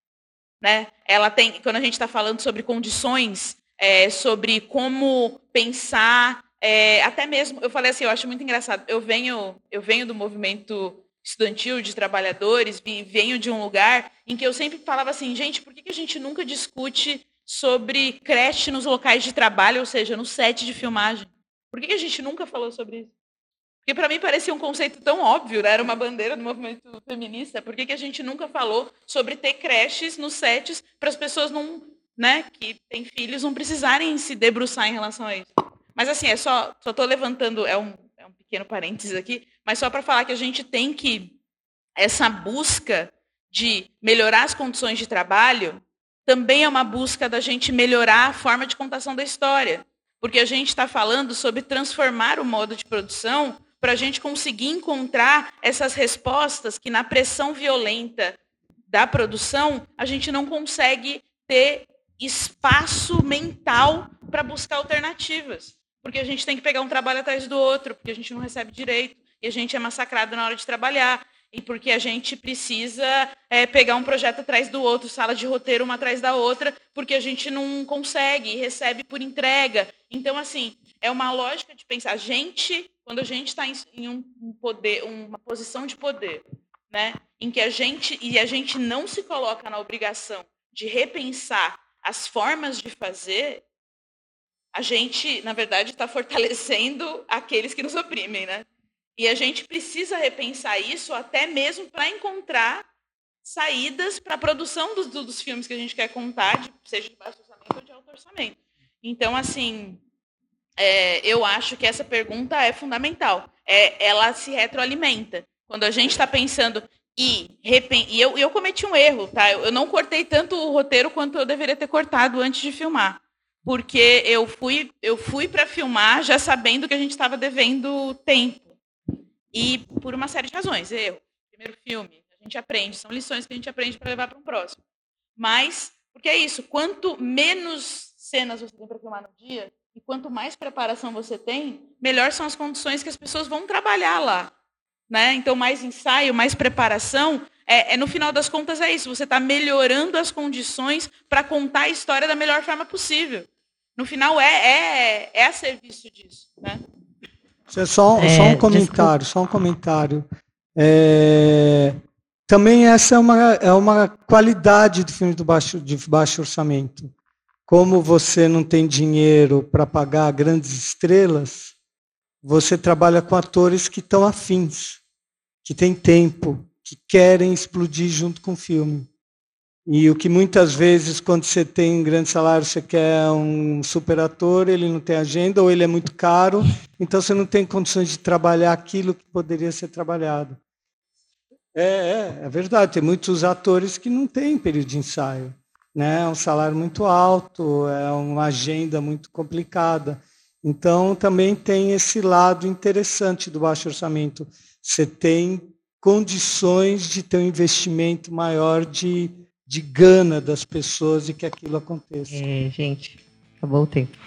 Né? Ela tem, quando a gente está falando sobre condições, é, sobre como pensar, é, até mesmo, eu falei assim, eu acho muito engraçado, eu venho, eu venho do movimento estudantil de trabalhadores, venho de um lugar em que eu sempre falava assim, gente, por que, que a gente nunca discute sobre creche nos locais de trabalho, ou seja, no set de filmagem? Por que, que a gente nunca falou sobre isso? Porque para mim parecia um conceito tão óbvio, né? Era uma bandeira do movimento feminista. Por que, que a gente nunca falou sobre ter creches nos sets para as pessoas não, né, que têm filhos não precisarem se debruçar em relação a isso? Mas assim, é só só estou levantando, é um, é um pequeno parênteses aqui, mas só para falar que a gente tem que, essa busca de melhorar as condições de trabalho também é uma busca da gente melhorar a forma de contação da história. Porque a gente está falando sobre transformar o modo de produção para a gente conseguir encontrar essas respostas que, na pressão violenta da produção, a gente não consegue ter espaço mental para buscar alternativas. Porque a gente tem que pegar um trabalho atrás do outro, porque a gente não recebe direito, e a gente é massacrado na hora de trabalhar, e porque a gente precisa é, pegar um projeto atrás do outro, sala de roteiro uma atrás da outra, porque a gente não consegue e recebe por entrega. Então, assim, é uma lógica de pensar. A gente, quando a gente está em um poder, uma posição de poder, né, em que a gente, e a gente não se coloca na obrigação de repensar as formas de fazer, a gente, na verdade, está fortalecendo aqueles que nos oprimem, né? E a gente precisa repensar isso até mesmo para encontrar saídas para a produção dos, dos filmes que a gente quer contar, de, seja de baixo orçamento ou de alto orçamento. Então, assim, é, eu acho que essa pergunta é fundamental. É, ela se retroalimenta. Quando a gente está pensando... E, e eu, eu cometi um erro, tá? Eu, eu não cortei tanto o roteiro quanto eu deveria ter cortado antes de filmar. Porque eu fui, eu fui para filmar já sabendo que a gente estava devendo tempo. E por uma série de razões. Erro. Primeiro filme, a gente aprende. São lições que a gente aprende para levar para um próximo. Mas Porque é isso, quanto menos cenas você tem para filmar no dia, e quanto mais preparação você tem, melhor são as condições que as pessoas vão trabalhar lá. Né? Então, mais ensaio, mais preparação, é, é no final das contas é isso, você está melhorando as condições para contar a história da melhor forma possível. No final, é, é, é a serviço disso. Né? Só, É, só um comentário, só um comentário. É, também essa é uma, é uma qualidade do filme do baixo, de baixo orçamento. Como você não tem dinheiro para pagar grandes estrelas, você trabalha com atores que estão afins, que têm tempo, que querem explodir junto com o filme. E o que muitas vezes, quando você tem um grande salário, você quer um super ator, ele não tem agenda, ou ele é muito caro, então você não tem condições de trabalhar aquilo que poderia ser trabalhado. É, é, é verdade, tem muitos atores que não têm período de ensaio. Né? É um salário muito alto, é uma agenda muito complicada. Então, também tem esse lado interessante do baixo orçamento. Você tem condições de ter um investimento maior de, de gana das pessoas e que aquilo aconteça. É, gente, acabou o tempo.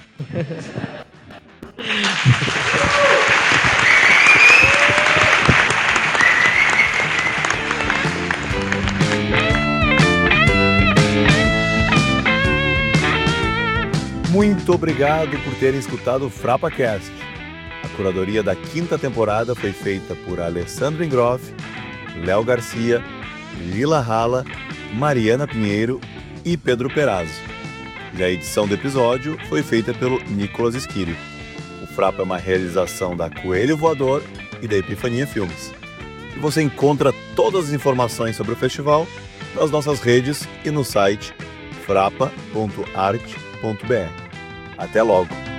Muito obrigado por terem escutado o FrapaCast. A curadoria da quinta temporada foi feita por Alessandro Ingroff, Léo Garcia, Lila Rala, Mariana Pinheiro e Pedro Perazzo. E a edição do episódio foi feita pelo Nicolas Esquírio. O Frapa é uma realização da Coelho Voador e da Epifania Filmes. E você encontra todas as informações sobre o festival nas nossas redes e no site frapa ponto arte ponto br. Até logo!